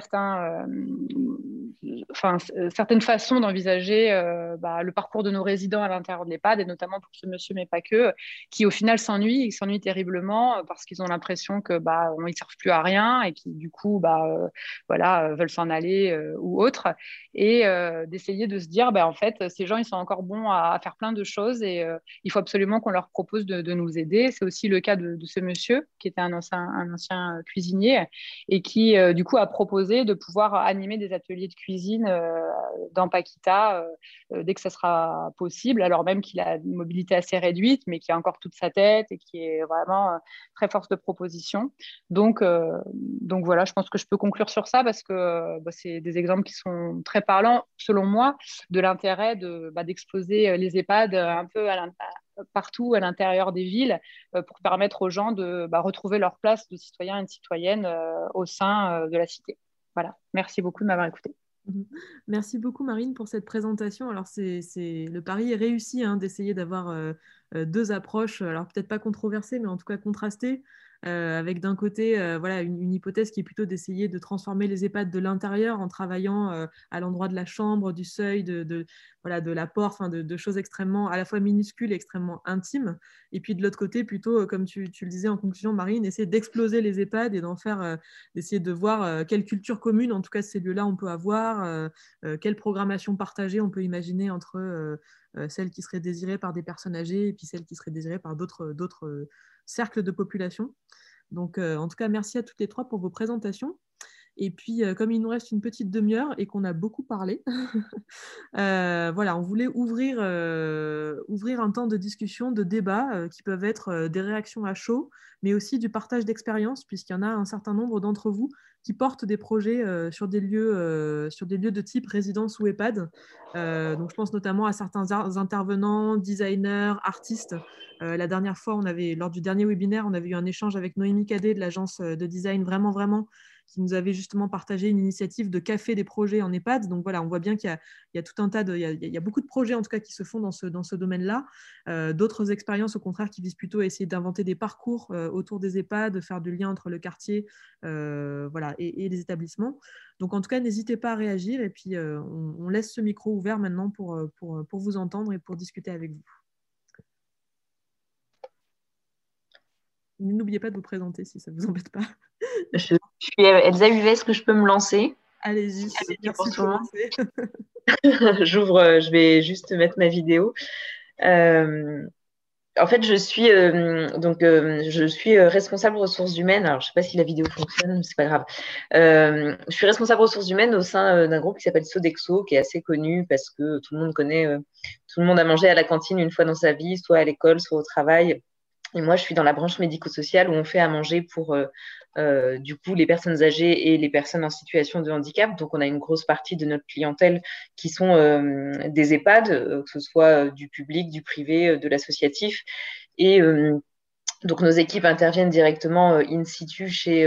façons d'envisager le parcours de nos résidents à l'intérieur de l'EHPAD, et notamment pour ce monsieur, mais pas que, qui au final s'ennuient terriblement, parce qu'ils ont l'impression que on ne servent plus à rien, et qui du coup veulent s'en aller ou autre, et d'essayer de se dire en fait ces gens, ils sont encore bons à faire plein de choses, et il faut absolument qu'on leur propose de nous aider. C'est aussi le cas de ce monsieur, qui était un ancien cuisinier, et qui du coup a proposé de pouvoir animer des ateliers de cuisine dans Paquita dès que ça sera possible, alors même qu'il a une mobilité assez réduite, mais qui a encore toute sa tête, et qui est vraiment très force de proposition. Donc voilà, je pense que je peux conclure sur ça, parce que c'est des exemples qui sont très parlants, selon moi, de l'intérêt d'exposer les EHPAD un peu partout à l'intérieur des villes, pour permettre aux gens de retrouver leur place de citoyens et de citoyennes au sein de la cité. Voilà, merci beaucoup de m'avoir écouté. Merci beaucoup Marine pour cette présentation. Alors le pari est réussi d'essayer d'avoir 2 approches, alors peut-être pas controversées, mais en tout cas contrastées, avec d'un côté une hypothèse qui est plutôt d'essayer de transformer les EHPAD de l'intérieur, en travaillant à l'endroit de la chambre, du seuil, de voilà, de l'apport, enfin, de choses extrêmement à la fois minuscules et extrêmement intimes. Et puis de l'autre côté, plutôt, comme tu le disais en conclusion, Marine, essayer d'exploser les EHPAD et d'essayer de voir quelle culture commune, en tout cas ces lieux-là, on peut avoir, quelle programmation partagée on peut imaginer entre celles qui seraient désirées par des personnes âgées et puis celles qui seraient désirées par d'autres cercles de population. Donc, en tout cas, merci à toutes les trois pour vos présentations. Et puis, comme il nous reste une petite demi-heure et qu'on a beaucoup parlé, voilà, on voulait ouvrir un temps de discussion, de débat, qui peuvent être des réactions à chaud, mais aussi du partage d'expériences, puisqu'il y en a un certain nombre d'entre vous qui portent des projets sur des lieux de type résidence ou EHPAD. Donc, je pense notamment à certains intervenants, designers, artistes. La dernière fois, lors du dernier webinaire, on avait eu un échange avec Noémie Cadet de l'agence de design vraiment, qui nous avait justement partagé une initiative de café des projets en EHPAD. Donc voilà, on voit bien qu'il y a tout un tas il y a beaucoup de projets en tout cas qui se font dans ce domaine-là. D'autres expériences au contraire qui visent plutôt à essayer d'inventer des parcours autour des EHPAD, de faire du lien entre le quartier voilà, et les établissements. Donc en tout cas, n'hésitez pas à réagir et puis on laisse ce micro ouvert maintenant pour vous entendre et pour discuter avec vous. N'oubliez pas de vous présenter si ça ne vous embête pas. Je suis Elsa Huvet, est-ce que je peux me lancer? Allez-y, merci pour tout le monde. J'ouvre, je vais juste mettre ma vidéo. En fait, je suis responsable ressources humaines. Alors, je ne sais pas si la vidéo fonctionne, mais c'est pas grave. Je suis responsable ressources humaines au sein d'un groupe qui s'appelle Sodexo, qui est assez connu parce que tout le monde connaît, tout le monde a mangé à la cantine une fois dans sa vie, soit à l'école, soit au travail. Et moi, je suis dans la branche médico-sociale où on fait à manger pour du coup les personnes âgées et les personnes en situation de handicap. Donc, on a une grosse partie de notre clientèle qui sont des EHPAD, que ce soit du public, du privé, de l'associatif. Et donc, nos équipes interviennent directement in situ chez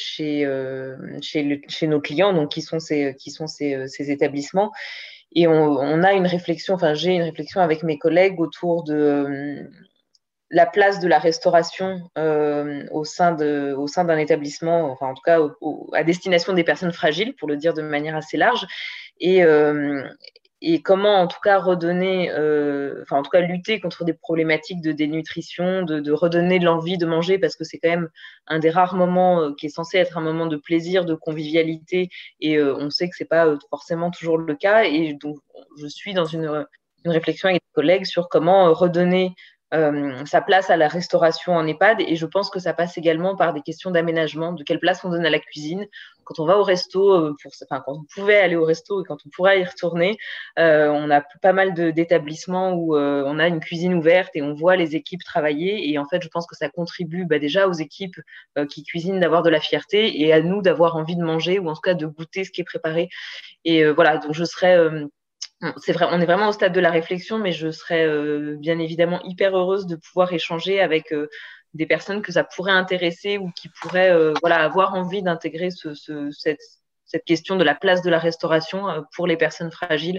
nos clients, donc qui sont ces établissements. Et on a une réflexion, enfin, j'ai une réflexion avec mes collègues autour de la place de la restauration au sein d'un établissement, enfin en tout cas à destination des personnes fragiles, pour le dire de manière assez large, et comment en tout cas redonner, enfin en tout cas lutter contre des problématiques de dénutrition, de redonner de l'envie de manger, parce que c'est quand même un des rares moments qui est censé être un moment de plaisir, de convivialité, et on sait que c'est pas forcément toujours le cas, et donc je suis dans une réflexion avec des collègues sur comment redonner sa place à la restauration en EHPAD, et je pense que ça passe également par des questions d'aménagement, de quelle place on donne à la cuisine. Quand on va au resto, quand on pouvait aller au resto et quand on pourra y retourner, on a pas mal d'établissements où on a une cuisine ouverte et on voit les équipes travailler, et en fait je pense que ça contribue déjà aux équipes qui cuisinent d'avoir de la fierté, et à nous d'avoir envie de manger, ou en tout cas de goûter ce qui est préparé. Et voilà, donc je serais c'est vrai, on est vraiment au stade de la réflexion, mais je serais bien évidemment hyper heureuse de pouvoir échanger avec des personnes que ça pourrait intéresser, ou qui pourraient avoir envie d'intégrer cette question de la place de la restauration pour les personnes fragiles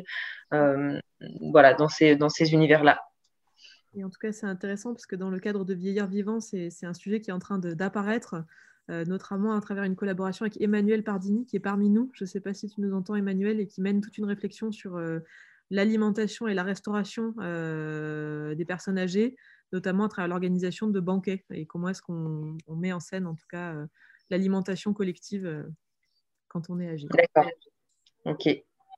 dans ces univers-là. Et en tout cas, c'est intéressant parce que dans le cadre de Vieillir Vivant, c'est un sujet qui est en train d'apparaître, notamment à travers une collaboration avec Emmanuel Pardini, qui est parmi nous. Je ne sais pas si tu nous entends, Emmanuel, et qui mène toute une réflexion sur l'alimentation et la restauration des personnes âgées, notamment à travers l'organisation de banquets, et comment est-ce qu'on met en scène, en tout cas, l'alimentation collective quand on est âgé. D'accord. Ok.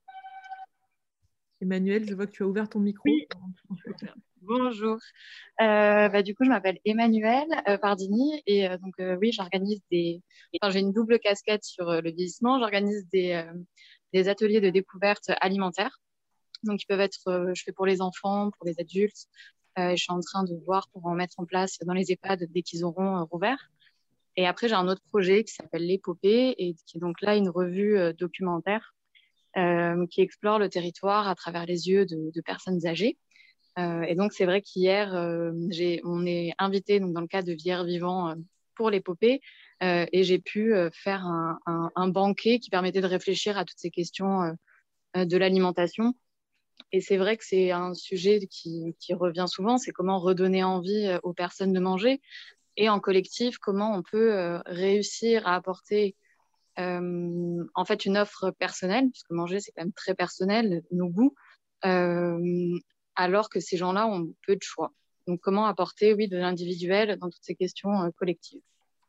Emmanuel, je vois que tu as ouvert ton micro. Oui. Bonjour. Du coup, je m'appelle Emmanuel Pardini, et oui, j'organise j'ai une double casquette sur le vieillissement. J'organise des ateliers de découverte alimentaire. Donc, ils peuvent être, je fais pour les enfants, pour les adultes. Je suis en train de voir pour en mettre en place dans les EHPAD dès qu'ils auront rouvert. Et après, j'ai un autre projet qui s'appelle L'Épopée, et qui est donc là une revue documentaire qui explore le territoire à travers les yeux de personnes âgées. Et donc, c'est vrai qu'hier, on est invité dans le cadre de Vieillir Vivant pour l'épopée, et j'ai pu faire un banquet qui permettait de réfléchir à toutes ces questions de l'alimentation. Et c'est vrai que c'est un sujet qui revient souvent, c'est comment redonner envie aux personnes de manger, et en collectif, comment on peut réussir à apporter en fait une offre personnelle, puisque manger, c'est quand même très personnel, nos goûts, alors que ces gens-là ont peu de choix. Donc, comment apporter, oui, de l'individuel dans toutes ces questions collectives.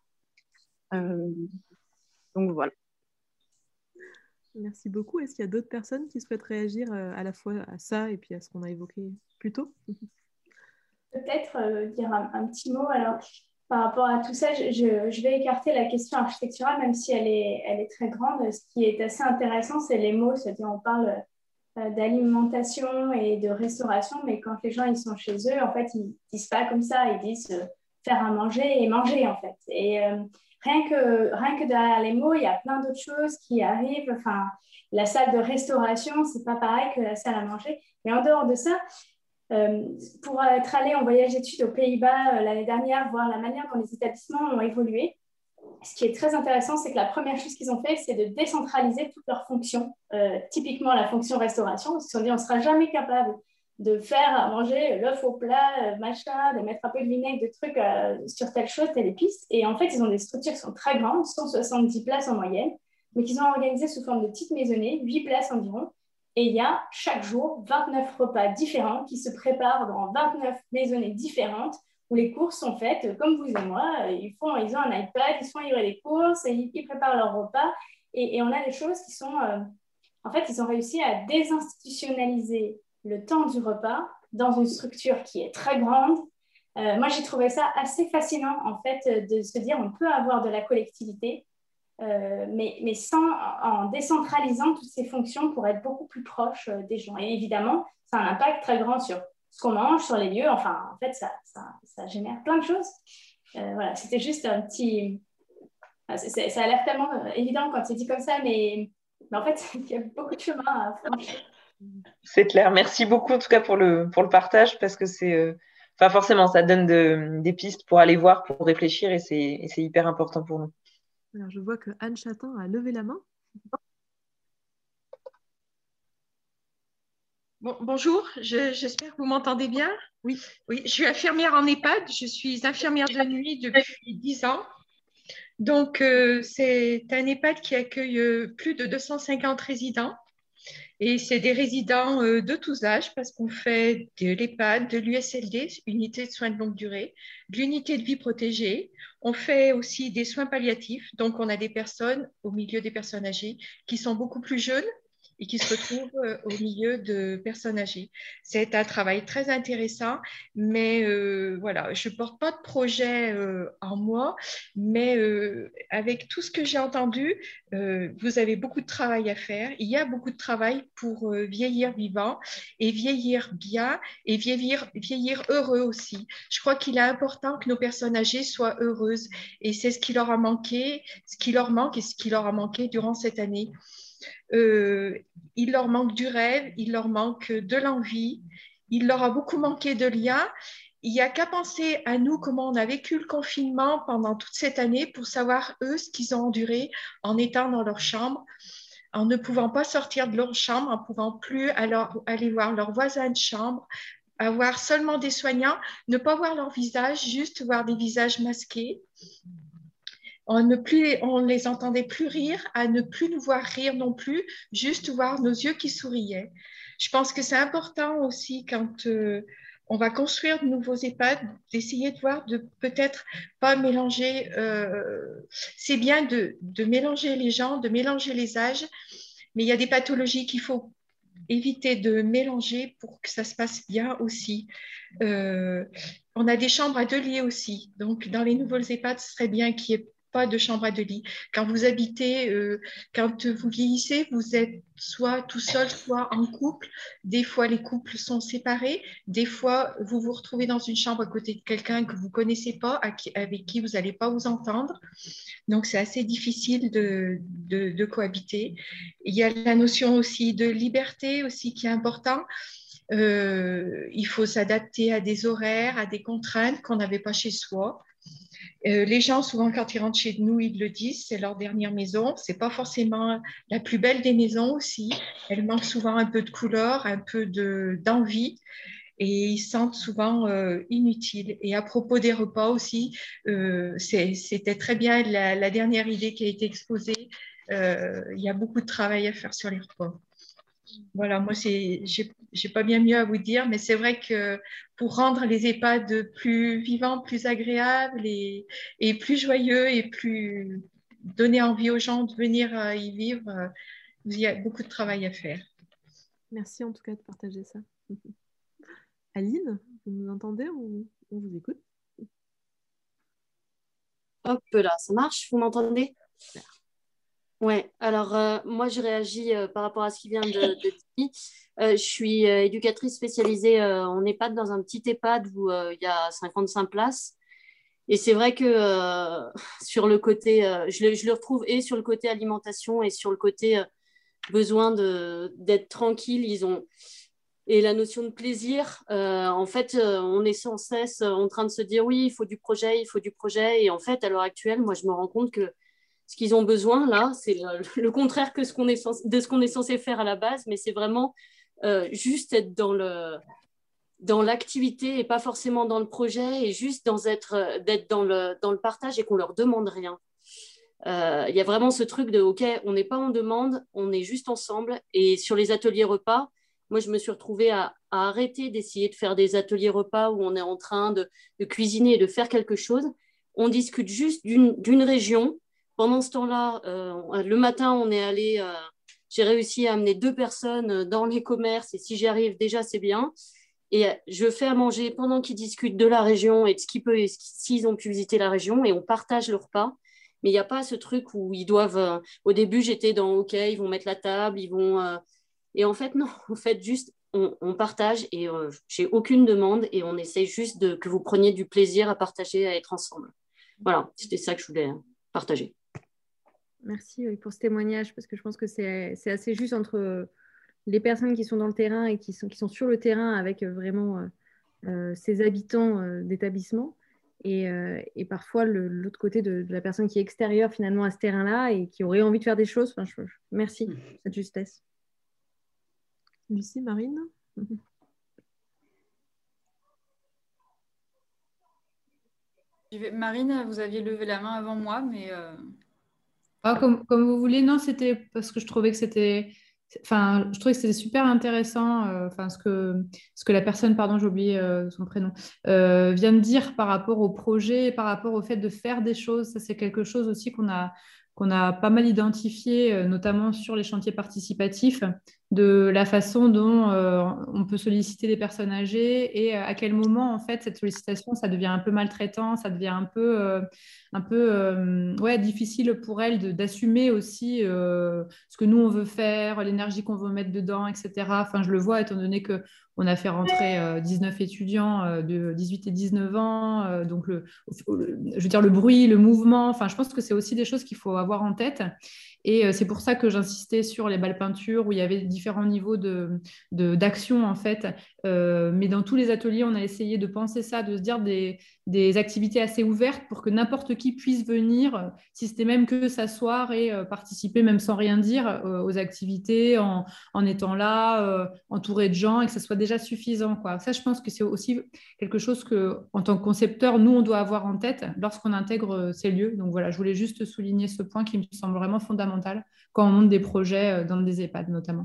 Donc, voilà. Merci beaucoup. Est-ce qu'il y a d'autres personnes qui souhaitent réagir à la fois à ça et puis à ce qu'on a évoqué plus tôt? Peut-être dire un petit mot. Alors, par rapport à tout ça, je vais écarter la question architecturale, même si elle est très grande. Ce qui est assez intéressant, c'est les mots. C'est-à-dire, on parle d'alimentation et de restauration, mais quand les gens ils sont chez eux, en fait, ils disent pas comme ça. Ils disent faire à manger et manger, en fait. Et rien que derrière les mots, il y a plein d'autres choses qui arrivent. Enfin, la salle de restauration, c'est pas pareil que la salle à manger. Et en dehors de ça, pour être allée en voyage d'études aux Pays-Bas l'année dernière, voir la manière dont les établissements ont évolué, ce qui est très intéressant, c'est que la première chose qu'ils ont fait, c'est de décentraliser toutes leurs fonctions, typiquement la fonction restauration. Ils se sont dit, on ne sera jamais capable de faire à manger l'œuf au plat, machin, de mettre un peu de vinaigre, de trucs sur telle chose, telle épice. Et en fait, ils ont des structures qui sont très grandes, 170 places en moyenne, mais qu'ils ont organisées sous forme de petites maisonnées, 8 places environ. Et il y a chaque jour 29 repas différents qui se préparent dans 29 maisonnées différentes où les courses sont faites comme vous et moi. Ils ont un iPad, ils se font livrer les courses, et ils préparent leurs repas. Et on a des choses qui sont... en fait, ils ont réussi à désinstitutionnaliser le temps du repas dans une structure qui est très grande. Moi, j'ai trouvé ça assez fascinant, en fait, de se dire on peut avoir de la collectivité, mais en décentralisant toutes ces fonctions pour être beaucoup plus proche des gens. Et évidemment, ça a un impact très grand sur ce qu'on mange, sur les lieux. Enfin, en fait, ça génère plein de choses. Voilà, c'était juste un petit... Ça a l'air tellement évident quand c'est dit comme ça, mais en fait, il y a beaucoup de chemin à franchir. C'est clair. Merci beaucoup, en tout cas, pour le partage, parce que c'est... Enfin, forcément, ça donne des pistes pour aller voir, pour réfléchir, et c'est hyper important pour nous. Alors, je vois que Anne Chatin a levé la main. Bon, bonjour, j'espère que vous m'entendez bien. Oui. Oui, je suis infirmière en EHPAD, je suis infirmière de nuit depuis 10 ans. Donc, c'est un EHPAD qui accueille plus de 250 résidents. Et c'est des résidents de tous âges parce qu'on fait de l'EHPAD, de l'USLD, unité de soins de longue durée, de l'unité de vie protégée. On fait aussi des soins palliatifs. Donc, on a des personnes au milieu des personnes âgées qui sont beaucoup plus jeunes et qui se retrouvent au milieu de personnes âgées. C'est un travail très intéressant, mais voilà, je ne porte pas de projet en moi, mais avec tout ce que j'ai entendu, vous avez beaucoup de travail à faire. Il y a beaucoup de travail pour vieillir vivant et vieillir bien et vieillir heureux aussi. Je crois qu'il est important que nos personnes âgées soient heureuses et c'est ce qui leur a manqué, ce qui leur manque et ce qui leur a manqué durant cette année. Il leur manque du rêve, il leur manque de l'envie, il leur a beaucoup manqué de liens. Il n'y a qu'à penser à nous, comment on a vécu le confinement pendant toute cette année pour savoir, eux, ce qu'ils ont enduré en étant dans leur chambre, en ne pouvant pas sortir de leur chambre, en ne pouvant plus aller voir leurs voisins de chambre, avoir seulement des soignants, ne pas voir leur visage, juste voir des visages masqués. On ne les entendait plus rire, à ne plus nous voir rire non plus, juste voir nos yeux qui souriaient. Je pense que c'est important aussi quand on va construire de nouveaux EHPAD, d'essayer de voir, de peut-être pas mélanger. C'est bien de mélanger les gens, de mélanger les âges, mais il y a des pathologies qu'il faut éviter de mélanger pour que ça se passe bien aussi. On a des chambres à 2 lits aussi. Donc, dans les nouvelles EHPAD, ce serait bien qu'il n'y ait pas de chambre à 2 lits. Quand vous habitez, quand vous vieillissez, vous êtes soit tout seul, soit en couple. Des fois, les couples sont séparés. Des fois, vous vous retrouvez dans une chambre à côté de quelqu'un que vous ne connaissez pas, avec qui vous n'allez pas vous entendre. Donc, c'est assez difficile de cohabiter. Il y a la notion aussi de liberté aussi qui est importante. Il faut s'adapter à des horaires, à des contraintes qu'on n'avait pas chez soi. Les gens, souvent, quand ils rentrent chez nous, ils le disent, c'est leur dernière maison. Ce n'est pas forcément la plus belle des maisons aussi. Elle manque souvent un peu de couleur, un peu d'envie. Et ils se sentent souvent inutiles. Et à propos des repas aussi, c'était très bien la dernière idée qui a été exposée. Il y a beaucoup de travail à faire sur les repas. Voilà, moi, j'ai pas bien mieux à vous dire, mais c'est vrai que pour rendre les EHPAD plus vivants, plus agréables et plus joyeux et plus donner envie aux gens de venir y vivre, il y a beaucoup de travail à faire. Merci en tout cas de partager ça. Aline, vous nous entendez ou on vous écoute? Hop là, ça marche, vous m'entendez? Ouais, alors moi je réagis par rapport à ce qui vient de dire. Je suis éducatrice spécialisée en EHPAD dans un petit EHPAD où il y a 55 places. Et c'est vrai que sur le côté, je le retrouve et sur le côté alimentation et sur le côté besoin d'être tranquille. Et la notion de plaisir, en fait, on est sans cesse en train de se dire oui, il faut du projet, il faut du projet. Et en fait, à l'heure actuelle, moi je me rends compte que ce qu'ils ont besoin là, c'est le contraire de ce qu'on est censé faire à la base, mais c'est vraiment juste être dans l'activité et pas forcément dans le projet, et juste d'être dans le partage et qu'on leur demande rien. Il y a vraiment ce truc de ok, on n'est pas en demande, on est juste ensemble. Et sur les ateliers repas, moi je me suis retrouvée à arrêter d'essayer de faire des ateliers repas où on est en train de cuisiner et de faire quelque chose. On discute juste d'une région. Pendant ce temps-là, le matin, j'ai réussi à amener 2 personnes dans les commerces, et si j'y arrive, déjà, c'est bien. Et je fais à manger pendant qu'ils discutent de la région et de s'ils ont pu visiter la région, et on partage le repas. Mais il n'y a pas ce truc où ils doivent. Au début, j'étais dans OK, ils vont mettre la table, ils vont. Et en fait, non, en fait, juste, on partage, et j'ai aucune demande, et on essaie juste que vous preniez du plaisir à partager, à être ensemble. Voilà, c'était ça que je voulais partager. Merci pour ce témoignage, parce que je pense que c'est assez juste entre les personnes qui sont dans le terrain et qui sont sur le terrain avec vraiment ces habitants d'établissement, et parfois l'autre côté de la personne qui est extérieure finalement à ce terrain-là et qui aurait envie de faire des choses. Enfin, merci pour cette justesse. Lucie, Marine? Marine, vous aviez levé la main avant moi, mais... Comme vous voulez, non, c'était parce que je trouvais que c'était super intéressant, ce que la personne, pardon, j'ai oublié son prénom, vient de dire par rapport au projet, par rapport au fait de faire des choses. Ça, c'est quelque chose aussi qu'on a pas mal identifié, notamment sur les chantiers participatifs, de la façon dont on peut solliciter des personnes âgées, et à quel moment, en fait, cette sollicitation, ça devient un peu maltraitant, ça devient un peu difficile pour elles d'assumer aussi ce que nous, on veut faire, l'énergie qu'on veut mettre dedans, etc. Enfin, je le vois, étant donné qu'on a fait rentrer 19 étudiants de 18 et 19 ans, donc je veux dire, le bruit, le mouvement, enfin, je pense que c'est aussi des choses qu'il faut avoir en tête. Et c'est pour ça que j'insistais sur les balles peintures, où il y avait différents niveaux d'action, en fait. Mais dans tous les ateliers, on a essayé de penser ça, de se dire des activités assez ouvertes pour que n'importe qui puisse venir, si c'était même que s'asseoir et participer, même sans rien dire, aux activités, en étant là, entouré de gens, et que ça soit déjà suffisant, quoi. Ça, je pense que c'est aussi quelque chose que, en tant que concepteur, nous, on doit avoir en tête lorsqu'on intègre ces lieux. Donc voilà, je voulais juste souligner ce point qui me semble vraiment fondamental quand on monte des projets dans des EHPAD notamment.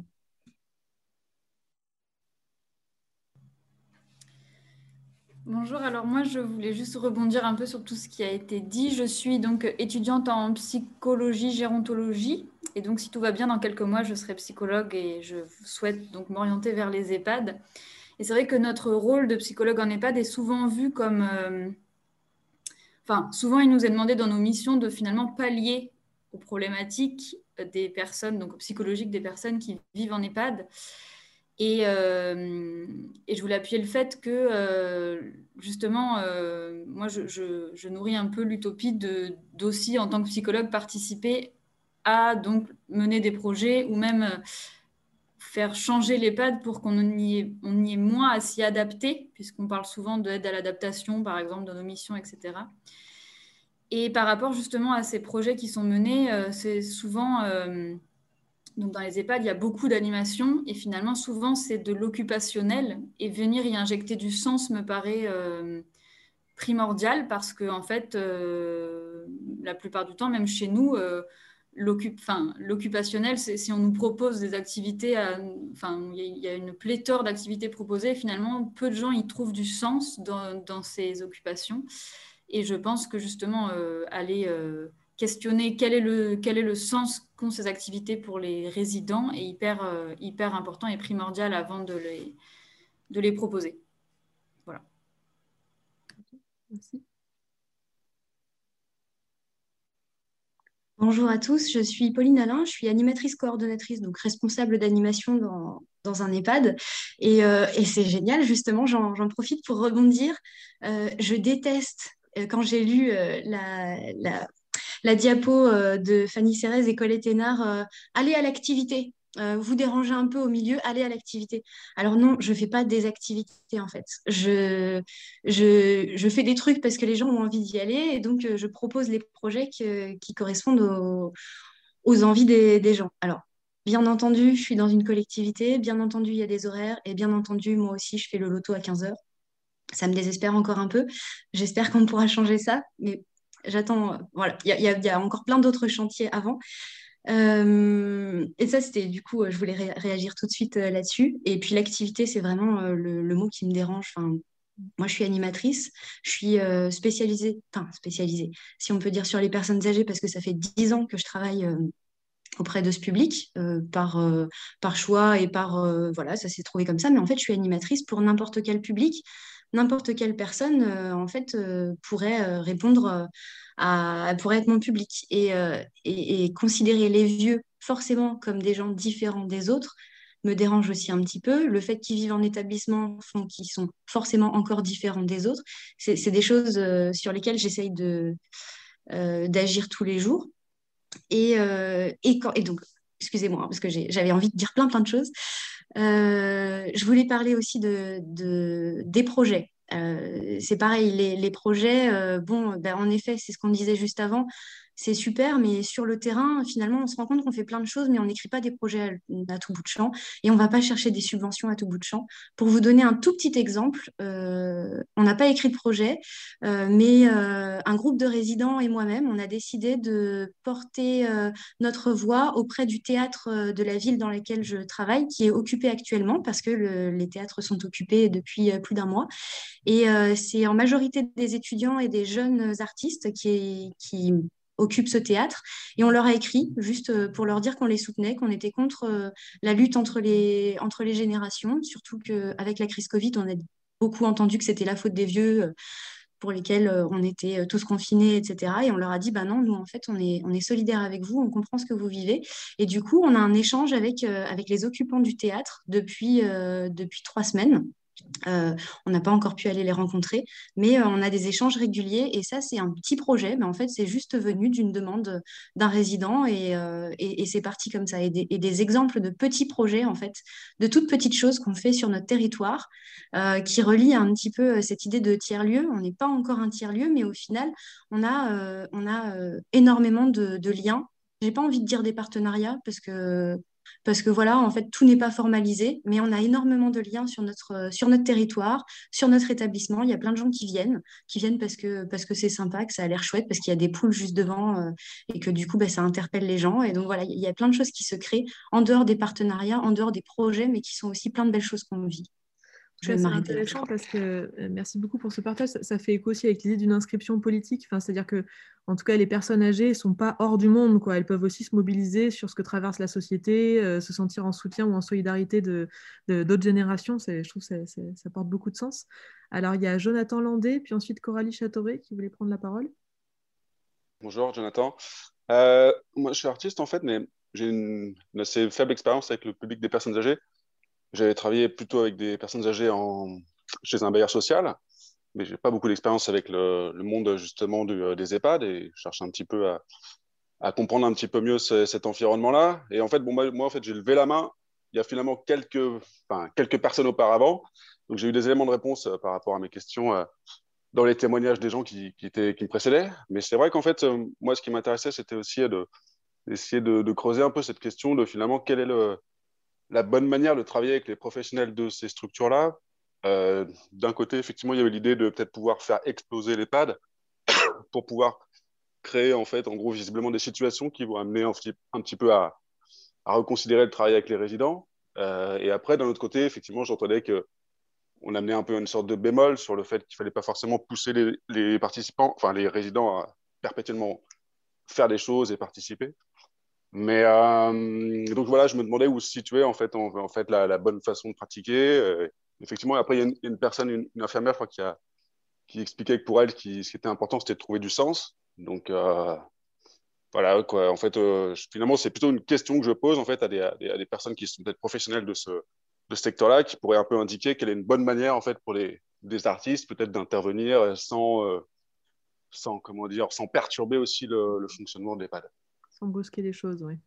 Bonjour, alors moi je voulais juste rebondir un peu sur tout ce qui a été dit. Je suis donc étudiante en psychologie, gérontologie, et donc si tout va bien, dans quelques mois, je serai psychologue et je souhaite donc m'orienter vers les EHPAD. Et c'est vrai que notre rôle de psychologue en EHPAD est souvent vu comme... souvent il nous est demandé dans nos missions de finalement pallier aux problématiques des personnes, donc psychologiques des personnes qui vivent en EHPAD. Et je voulais appuyer le fait que, justement, moi, je nourris un peu l'utopie d'aussi, en tant que psychologue, participer à donc, mener des projets ou même faire changer l'EHPAD pour qu'on y ait moins à s'y adapter, puisqu'on parle souvent d'aide à l'adaptation, par exemple, dans nos missions, etc. Et par rapport justement à ces projets qui sont menés, c'est souvent... donc dans les EHPAD, il y a beaucoup d'animation, et finalement, souvent, c'est de l'occupationnel, et venir y injecter du sens me paraît primordial, parce que en fait, la plupart du temps, même chez nous, l'occupationnel, si on nous propose des activités, il y a une pléthore d'activités proposées, finalement, peu de gens y trouvent du sens dans ces occupations. Et je pense que justement, aller questionner quel est le sens qu'ont ces activités pour les résidents est hyper important et primordial avant de les proposer. Voilà. Merci. Bonjour à tous, je suis Pauline Alain, je suis animatrice coordonnatrice, donc responsable d'animation dans un EHPAD. Et c'est génial, justement, j'en profite pour rebondir. Je déteste, quand j'ai lu la diapo de Fanny Sérèse et Colette Hénard, aller à l'activité. Vous dérangez un peu au milieu, allez à l'activité. Alors non, je ne fais pas des activités en fait. Je fais des trucs parce que les gens ont envie d'y aller et donc je propose les projets qui correspondent aux envies des gens. Alors, bien entendu, je suis dans une collectivité, bien entendu, il y a des horaires et bien entendu, moi aussi, je fais le loto à 15 heures. Ça me désespère encore un peu. J'espère qu'on pourra changer ça, mais j'attends. Voilà, il y a encore plein d'autres chantiers avant. Et ça, c'était du coup, je voulais réagir tout de suite là-dessus. Et puis l'activité, c'est vraiment le mot qui me dérange. Enfin, moi, je suis animatrice, je suis spécialisée, si on peut dire, sur les personnes âgées, parce que ça fait 10 ans que je travaille auprès de ce public, par choix et voilà, ça s'est trouvé comme ça. Mais en fait, je suis animatrice pour n'importe quel public, n'importe quelle personne, en fait, pourrait répondre pourrait être mon public. Et considérer les vieux forcément comme des gens différents des autres me dérange aussi un petit peu. Le fait qu'ils vivent en établissement font qu'ils sont forcément encore différents des autres. C'est des choses sur lesquelles j'essaye d'agir tous les jours. Et donc, excusez-moi, parce que j'avais envie de dire plein de choses. Je voulais parler aussi des projets. C'est pareil, les projets, en effet, c'est ce qu'on disait juste avant, c'est super, mais sur le terrain, finalement, on se rend compte qu'on fait plein de choses, mais on n'écrit pas des projets à tout bout de champ et on ne va pas chercher des subventions à tout bout de champ. Pour vous donner un tout petit exemple, on n'a pas écrit de projet, mais un groupe de résidents et moi-même, on a décidé de porter notre voix auprès du théâtre de la ville dans laquelle je travaille, qui est occupé actuellement parce que les théâtres sont occupés depuis plus d'1 mois. Et c'est en majorité des étudiants et des jeunes artistes qui occupent ce théâtre. Et on leur a écrit, juste pour leur dire qu'on les soutenait, qu'on était contre la lutte entre les générations, surtout qu'avec la crise Covid, on a beaucoup entendu que c'était la faute des vieux pour lesquels on était tous confinés, etc. Et on leur a dit, bah non, nous, en fait, on est solidaires avec vous, on comprend ce que vous vivez. Et du coup, on a un échange avec les occupants du théâtre depuis 3 semaines. On n'a pas encore pu aller les rencontrer, mais on a des échanges réguliers et ça, c'est un petit projet. Mais en fait, c'est juste venu d'une demande d'un résident et c'est parti comme ça. Et des exemples de petits projets, en fait, de toutes petites choses qu'on fait sur notre territoire qui relient un petit peu cette idée de tiers-lieu. On n'est pas encore un tiers-lieu, mais au final, on a énormément de liens. J'ai pas envie de dire des partenariats parce que voilà, en fait, tout n'est pas formalisé, mais on a énormément de liens sur notre territoire, sur notre établissement. Il y a plein de gens qui viennent parce que c'est sympa, que ça a l'air chouette, parce qu'il y a des poules juste devant et que du coup, ça interpelle les gens. Et donc voilà, il y a plein de choses qui se créent en dehors des partenariats, en dehors des projets, mais qui sont aussi plein de belles choses qu'on vit. C'est intéressant parce que merci beaucoup pour ce partage. Ça fait écho aussi avec l'idée d'une inscription politique. Enfin, c'est-à-dire que, en tout cas, les personnes âgées ne sont pas hors du monde, quoi. Elles peuvent aussi se mobiliser sur ce que traverse la société, se sentir en soutien ou en solidarité d'autres générations. Je trouve que ça porte beaucoup de sens. Alors, il y a Jonathan Landé, puis ensuite Coralie Châteauret qui voulait prendre la parole. Bonjour, Jonathan. Moi, je suis artiste, en fait, mais j'ai une assez faible expérience avec le public des personnes âgées. J'avais travaillé plutôt avec des personnes âgées chez un bailleur social, mais je n'ai pas beaucoup d'expérience avec le monde justement des EHPAD et je cherche un petit peu à comprendre un petit peu mieux cet environnement-là. Et en fait, moi, en fait, j'ai levé la main. Il y a finalement quelques personnes auparavant. Donc, j'ai eu des éléments de réponse par rapport à mes questions dans les témoignages des gens qui me précédaient. Mais c'est vrai qu'en fait, moi, ce qui m'intéressait, c'était aussi d'essayer de creuser un peu cette question de finalement quelle est la bonne manière de travailler avec les professionnels de ces structures-là. D'un côté, effectivement, il y avait l'idée de peut-être pouvoir faire exploser l'EHPAD pour pouvoir créer en fait, en gros, visiblement des situations qui vont amener un petit peu à reconsidérer le travail avec les résidents. Et après, d'un autre côté, effectivement, j'entendais qu'on amenait un peu une sorte de bémol sur le fait qu'il ne fallait pas forcément pousser les participants, enfin les résidents, à perpétuellement faire des choses et participer. Mais donc voilà, je me demandais où se situait en fait la bonne façon de pratiquer. Effectivement, après, il y a une personne, une infirmière, je crois, qui expliquait que pour elle, ce qui était important, c'était de trouver du sens. Donc voilà, quoi. En fait, finalement, c'est plutôt une question que je pose en fait à des personnes qui sont peut-être professionnelles de ce secteur-là, qui pourraient un peu indiquer quelle est une bonne manière en fait pour des artistes peut-être d'intervenir sans comment dire, sans perturber aussi le fonctionnement des EHPAD. Sans brusquer les choses, oui.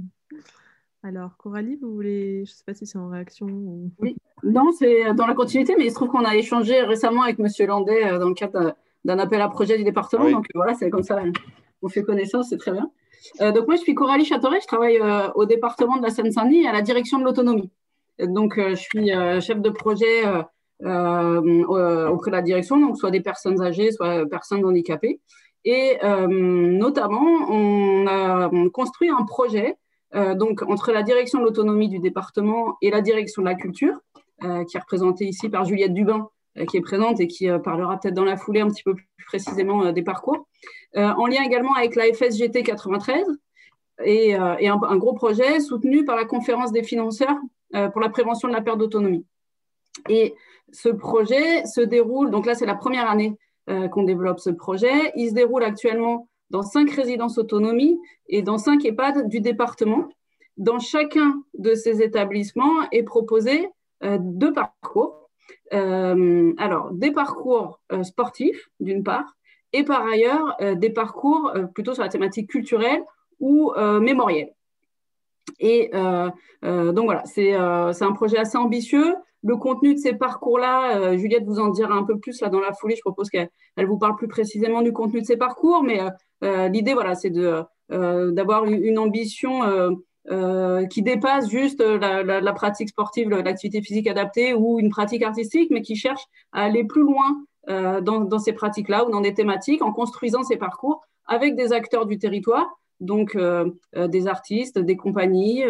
Alors, Coralie, vous voulez, je ne sais pas si c'est en réaction ou... Oui, non, c'est dans la continuité, mais il se trouve qu'on a échangé récemment avec M. Landais dans le cadre d'un appel à projet du département. Oui. Donc voilà, c'est comme ça, on fait connaissance, c'est très bien. Donc moi, je suis Coralie Châteret, je travaille au département de la Seine-Saint-Denis à la direction de l'autonomie. Donc je suis chef de projet auprès de la direction, donc soit des personnes âgées, soit personnes handicapées. Et notamment, on a construit un projet donc, entre la direction de l'autonomie du département et la direction de la culture, qui est représentée ici par Juliette Dubin, qui est présente et qui parlera peut-être dans la foulée un petit peu plus précisément des parcours, en lien également avec la FSGT 93 et un gros projet soutenu par la conférence des financeurs pour la prévention de la perte d'autonomie. Et ce projet se déroule, donc là c'est la première année qu'on développe ce projet. Il se déroule actuellement dans 5 résidences autonomie et dans 5 EHPAD du département. Dans chacun de ces établissements est proposé 2 parcours. Alors, des parcours sportifs, d'une part, et par ailleurs, des parcours plutôt sur la thématique culturelle ou mémorielle. Et donc voilà, c'est un projet assez ambitieux. Le contenu de ces parcours-là, Juliette vous en dira un peu plus là dans la foulée. Je propose qu'elle vous parle plus précisément du contenu de ces parcours, mais l'idée, voilà, c'est d'avoir une ambition qui dépasse juste la pratique sportive, l'activité physique adaptée ou une pratique artistique, mais qui cherche à aller plus loin dans ces pratiques-là ou dans des thématiques en construisant ces parcours avec des acteurs du territoire, donc des artistes, des compagnies,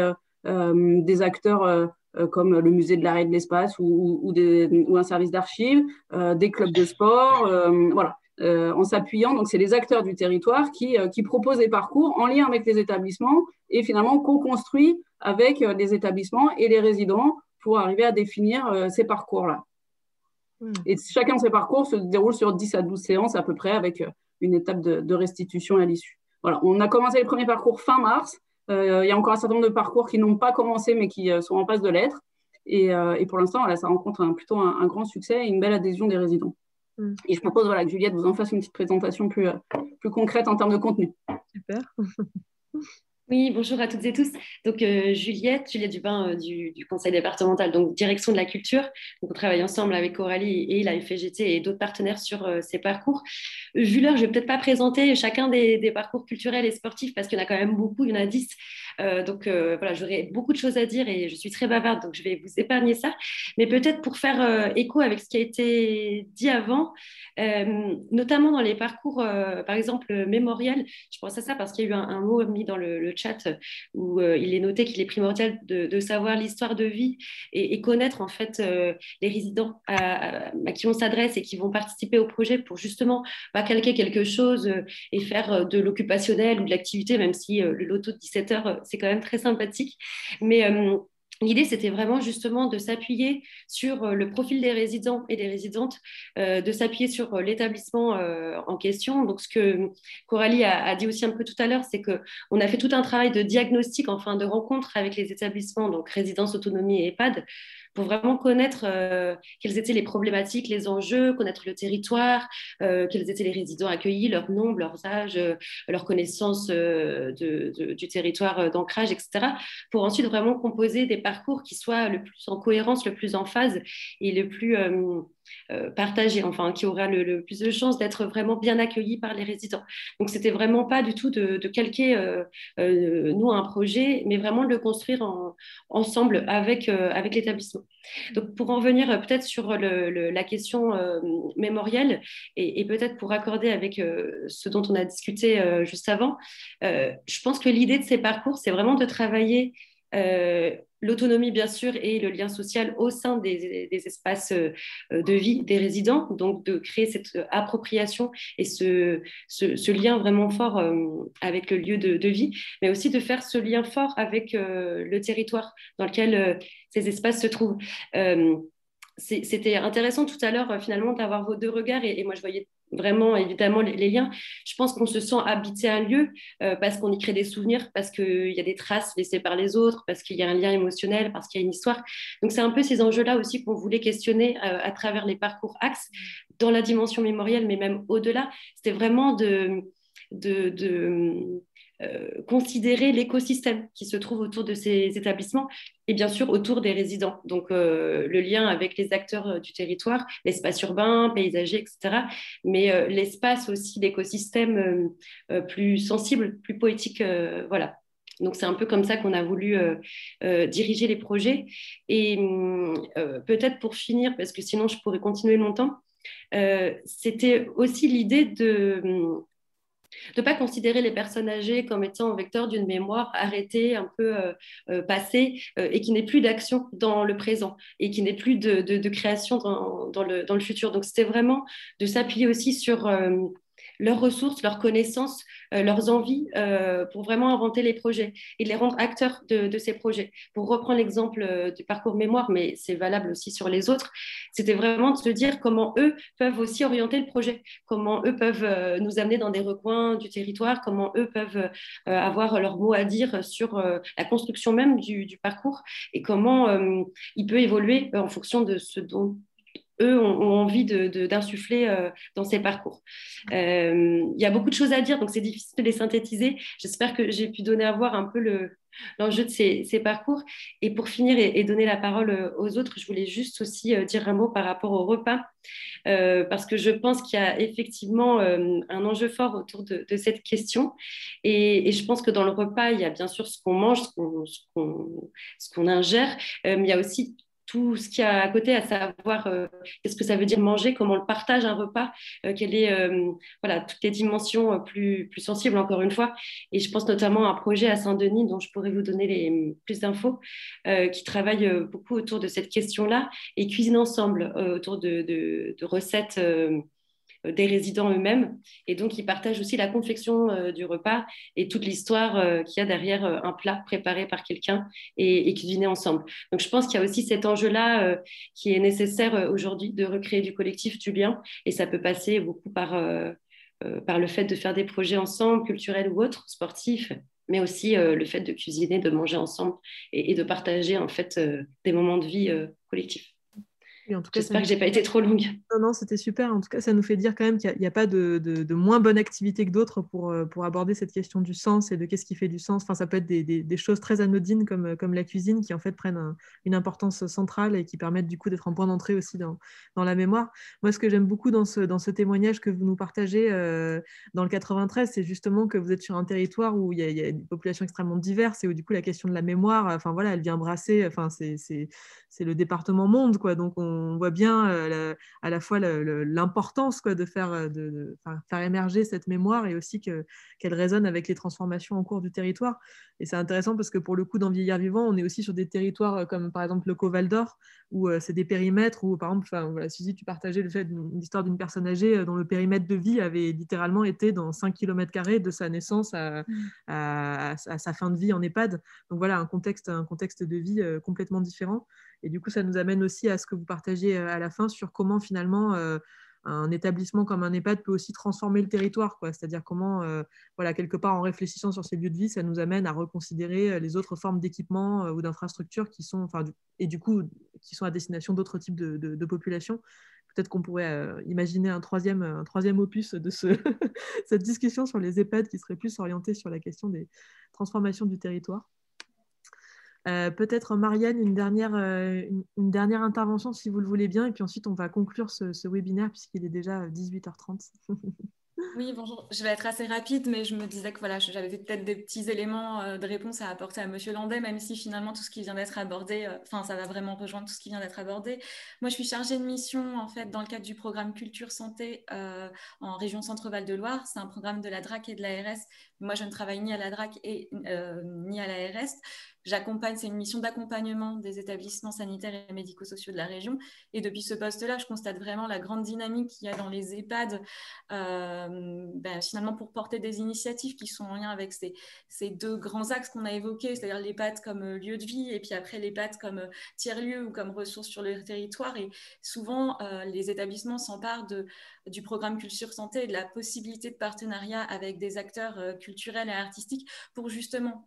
des acteurs comme le musée de l'art et de l'espace ou un service d'archives, des clubs de sport, voilà. En s'appuyant, donc c'est les acteurs du territoire qui proposent des parcours en lien avec les établissements et finalement co-construit avec les établissements et les résidents pour arriver à définir ces parcours-là. Et chacun de ces parcours se déroule sur 10 à 12 séances à peu près avec une étape de restitution à l'issue. Voilà, on a commencé le premier parcours fin mars. Il y a encore un certain nombre de parcours qui n'ont pas commencé mais qui sont en passe de l'être. Et pour l'instant, voilà, ça rencontre plutôt un grand succès et une belle adhésion des résidents. Et je propose que Juliette vous en fasse une petite présentation plus concrète en termes de contenu. Super. Oui, bonjour à toutes et tous. Donc Juliette Dubin du conseil départemental, donc direction de la culture. Donc, on travaille ensemble avec Coralie et la FGT et d'autres partenaires sur ces parcours. Vu l'heure, je ne vais peut-être pas présenter chacun des parcours culturels et sportifs parce qu'il y en a quand même beaucoup, il y en a 10. Donc voilà, j'aurais beaucoup de choses à dire et je suis très bavarde, donc je vais vous épargner ça. Mais peut-être pour faire écho avec ce qui a été dit avant, notamment dans les parcours, par exemple, mémoriels, je pense à ça parce qu'il y a eu un mot mis dans le chat où il est noté qu'il est primordial de savoir l'histoire de vie et connaître en fait les résidents à qui on s'adresse et qui vont participer au projet pour justement calquer quelque chose et faire de l'occupationnel ou de l'activité, même si le loto de 17 heures, c'est quand même très sympathique. Mais l'idée, c'était vraiment justement de s'appuyer sur le profil des résidents et des résidentes, de s'appuyer sur l'établissement en question. Donc, ce que Coralie a dit aussi un peu tout à l'heure, c'est qu'on a fait tout un travail de diagnostic, enfin de rencontre avec les établissements, donc résidence, autonomie et EHPAD, pour vraiment connaître quelles étaient les problématiques, les enjeux, connaître le territoire, quels étaient les résidents accueillis, leur nombre, leurs âges, leur connaissance du territoire d'ancrage, etc., pour ensuite vraiment composer des parcours qui soient le plus en cohérence, le plus en phase et le plus partagé, enfin, qui aura le plus de chances d'être vraiment bien accueilli par les résidents. Donc, c'était vraiment pas du tout de calquer, nous, un projet, mais vraiment de le construire ensemble avec l'établissement. perso. Donc, pour en venir peut-être sur la question mémorielle, et peut-être pour accorder avec ce dont on a discuté juste avant, je pense que l'idée de ces parcours, c'est vraiment de travailler l'autonomie, bien sûr, et le lien social au sein des espaces de vie des résidents, donc de créer cette appropriation et ce lien vraiment fort avec le lieu de vie, mais aussi de faire ce lien fort avec le territoire dans lequel ces espaces se trouvent. C'était intéressant tout à l'heure, finalement, d'avoir vos deux regards, et moi, je voyais vraiment, évidemment, les liens. Je pense qu'on se sent habiter un lieu parce qu'on y crée des souvenirs, parce qu'il y a des traces laissées par les autres, parce qu'il y a un lien émotionnel, parce qu'il y a une histoire. Donc, c'est un peu ces enjeux-là aussi qu'on voulait questionner à travers les parcours axes, dans la dimension mémorielle, mais même au-delà. C'était vraiment de considérer l'écosystème qui se trouve autour de ces établissements et bien sûr autour des résidents. Donc le lien avec les acteurs du territoire, l'espace urbain, paysager, etc. Mais l'espace aussi, l'écosystème plus sensible, plus poétique. Voilà. Donc c'est un peu comme ça qu'on a voulu diriger les projets. Et peut-être pour finir, parce que sinon je pourrais continuer longtemps, c'était aussi l'idée de ne pas considérer les personnes âgées comme étant vecteurs d'une mémoire arrêtée, un peu passée, et qui n'ait plus d'action dans le présent, et qui n'ait plus de création dans le futur. Donc, c'était vraiment de s'appuyer aussi sur leurs ressources, leurs connaissances, leurs envies pour vraiment inventer les projets et les rendre acteurs de ces projets. Pour reprendre l'exemple du parcours mémoire, mais c'est valable aussi sur les autres, c'était vraiment de se dire comment eux peuvent aussi orienter le projet, comment eux peuvent nous amener dans des recoins du territoire, comment eux peuvent avoir leur mot à dire sur la construction même du parcours et comment il peut évoluer en fonction de ce dont eux ont envie d'insuffler dans ces parcours. Il y a beaucoup de choses à dire, donc c'est difficile de les synthétiser. J'espère que j'ai pu donner à voir un peu l'enjeu de ces parcours. Et pour finir et donner la parole aux autres, je voulais juste aussi dire un mot par rapport au repas, parce que je pense qu'il y a effectivement un enjeu fort autour de cette question. Et je pense que dans le repas, il y a bien sûr ce qu'on mange, ce qu'on ingère, mais il y a aussi tout ce qu'il y a à côté, à savoir qu'est-ce que ça veut dire manger, comment on le partage un repas, quelles sont voilà, toutes les dimensions plus sensibles, encore une fois. Et je pense notamment à un projet à Saint-Denis dont je pourrais vous donner plus d'infos, qui travaille beaucoup autour de cette question-là et cuisine ensemble autour de recettes des résidents eux-mêmes. Et donc, ils partagent aussi la confection du repas et toute l'histoire qu'il y a derrière un plat préparé par quelqu'un et cuisiné ensemble. Donc, je pense qu'il y a aussi cet enjeu-là qui est nécessaire aujourd'hui de recréer du collectif, du lien. Et ça peut passer beaucoup par le fait de faire des projets ensemble, culturels ou autres, sportifs, mais aussi le fait de cuisiner, de manger ensemble et de partager en fait des moments de vie collectifs. J'espère que je n'ai pas été trop longue. Non, c'était super. En tout cas, ça nous fait dire quand même qu'il n'y a pas de moins bonne activité que d'autres pour aborder cette question du sens et de qu'est-ce qui fait du sens. Enfin, ça peut être des choses très anodines comme la cuisine qui en fait prennent une importance centrale et qui permettent du coup d'être un point d'entrée aussi dans la mémoire. Moi, ce que j'aime beaucoup dans ce témoignage que vous nous partagez dans le 93, c'est justement que vous êtes sur un territoire où il y a une population extrêmement diverse et où du coup la question de la mémoire, enfin voilà, elle vient brasser. Enfin, c'est le département monde, quoi. Donc on voit bien à la fois l'importance de faire émerger cette mémoire et aussi qu'elle résonne avec les transformations en cours du territoire. Et c'est intéressant parce que pour le coup, dans Vieillir Vivant, on est aussi sur des territoires comme par exemple le Caux-Val d'Or, où c'est des périmètres où, par exemple, voilà, Suzy, tu partageais l'histoire d'une personne âgée dont le périmètre de vie avait littéralement été dans 5 km² de sa naissance à sa fin de vie en EHPAD. Donc voilà, un contexte de vie complètement différent. Et du coup, ça nous amène aussi à ce que vous partagez à la fin sur comment finalement un établissement comme un EHPAD peut aussi transformer le territoire, quoi. C'est-à-dire comment, voilà, quelque part en réfléchissant sur ces lieux de vie, ça nous amène à reconsidérer les autres formes d'équipement ou d'infrastructures qui sont, qui sont à destination d'autres types de populations. Peut-être qu'on pourrait imaginer un troisième opus de cette discussion sur les EHPAD qui serait plus orientée sur la question des transformations du territoire. Peut-être Marianne, une dernière intervention si vous le voulez bien, et puis ensuite on va conclure ce webinaire puisqu'il est déjà 18h30. Oui, bonjour. Je vais être assez rapide, mais je me disais que voilà, j'avais peut-être des petits éléments de réponse à apporter à Monsieur Landais, même si finalement tout ce qui vient d'être abordé, enfin, ça va vraiment rejoindre tout ce qui vient d'être abordé. Moi, je suis chargée de mission en fait dans le cadre du programme Culture Santé en région Centre-Val de Loire. C'est un programme de la DRAC et de l'ARS. Moi, je ne travaille ni à la DRAC ni à l'ARS. J'accompagne, c'est une mission d'accompagnement des établissements sanitaires et médico-sociaux de la région. Et depuis ce poste-là, je constate vraiment la grande dynamique qu'il y a dans les EHPAD, finalement pour porter des initiatives qui sont en lien avec ces deux grands axes qu'on a évoqués, c'est-à-dire l'EHPAD comme lieu de vie et puis après l'EHPAD comme tiers-lieu ou comme ressource sur le territoire. Et souvent, les établissements s'emparent du programme Culture Santé et de la possibilité de partenariat avec des acteurs culturels et artistiques pour justement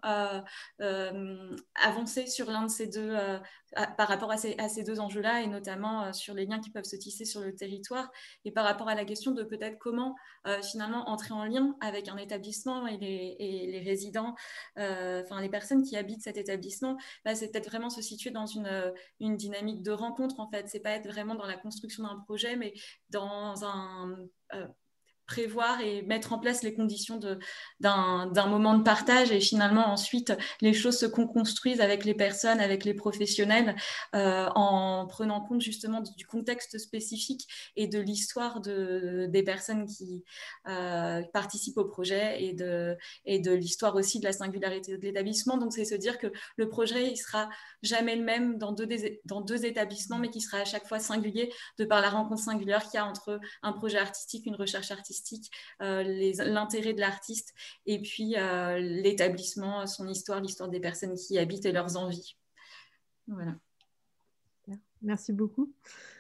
avancer sur l'un de ces deux, par rapport à ces deux enjeux-là, et notamment sur les liens qui peuvent se tisser sur le territoire, et par rapport à la question de peut-être comment finalement entrer en lien avec un établissement et les résidents, les personnes qui habitent cet établissement. C'est peut-être vraiment se situer dans une dynamique de rencontre, en fait. C'est pas être vraiment dans la construction d'un projet, mais dans un prévoir et mettre en place les conditions d'un moment de partage, et finalement ensuite les choses se construisent avec les personnes, avec les professionnels, en prenant compte justement du contexte spécifique et de l'histoire des personnes qui participent au projet, et de l'histoire aussi de la singularité de l'établissement. Donc c'est se dire que le projet il sera jamais le même dans deux établissements, mais qui sera à chaque fois singulier de par la rencontre singulière qu'il y a entre un projet artistique, une recherche artistique, l'intérêt de l'artiste, et puis l'établissement, son histoire, l'histoire des personnes qui y habitent et leurs envies. Voilà. Merci beaucoup.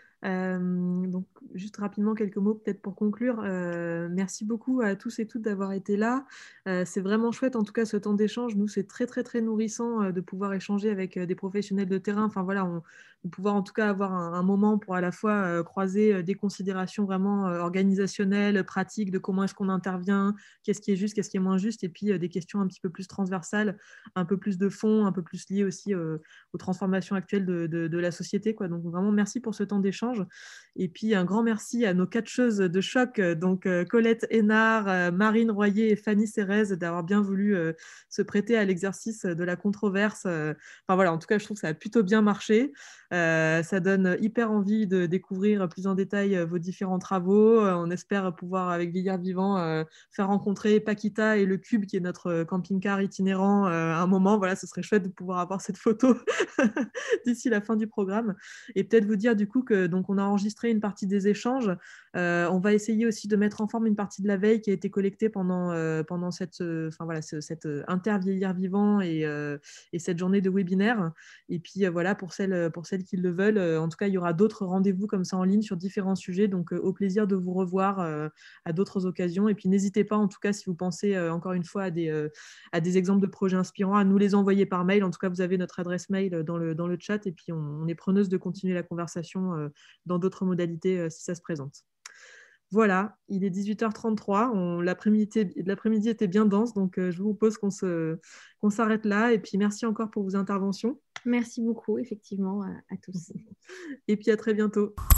Donc, juste rapidement, quelques mots peut-être pour conclure. Merci beaucoup à tous et toutes d'avoir été là. C'est vraiment chouette, en tout cas, ce temps d'échange. Nous, c'est très, très, très nourrissant de pouvoir échanger avec des professionnels de terrain. Enfin, voilà, de pouvoir en tout cas avoir un moment pour à la fois croiser des considérations vraiment organisationnelles, pratiques, de comment est-ce qu'on intervient, qu'est-ce qui est juste, qu'est-ce qui est moins juste, et puis des questions un petit peu plus transversales, un peu plus de fond, un peu plus liées aussi aux transformations actuelles de la société, quoi. Donc, vraiment, merci pour ce temps d'échange. Et puis un grand merci à nos catcheuses de choc, donc Colette Hénard, Marine Royer et Fanny Cérez, d'avoir bien voulu se prêter à l'exercice de la controverse. Enfin voilà, en tout cas, je trouve que ça a plutôt bien marché. Ça donne hyper envie de découvrir plus en détail vos différents travaux. On espère pouvoir, avec Vieillard Vivant, faire rencontrer Paquita et le Cube, qui est notre camping-car itinérant, à un moment. Voilà, ce serait chouette de pouvoir avoir cette photo d'ici la fin du programme. Et peut-être vous dire du coup que donc on a enregistré une partie des échanges. On va essayer aussi de mettre en forme une partie de la veille qui a été collectée pendant cette inter-Vieillard Vivant et cette journée de webinaire. Et puis voilà, pour celles qui le veulent, en tout cas, il y aura d'autres rendez-vous comme ça en ligne sur différents sujets. Donc au plaisir de vous revoir à d'autres occasions. Et puis n'hésitez pas, en tout cas, si vous pensez encore une fois à des exemples de projets inspirants, à nous les envoyer par mail. En tout cas, vous avez notre adresse mail dans le chat, et puis on est preneuse de continuer la conversation dans d'autres modalités si ça se présente. Voilà, il est 18h33, l'après-midi était bien dense, donc je vous propose qu'on s'arrête là, et puis merci encore pour vos interventions. Merci beaucoup, effectivement, à tous. Et puis à très bientôt.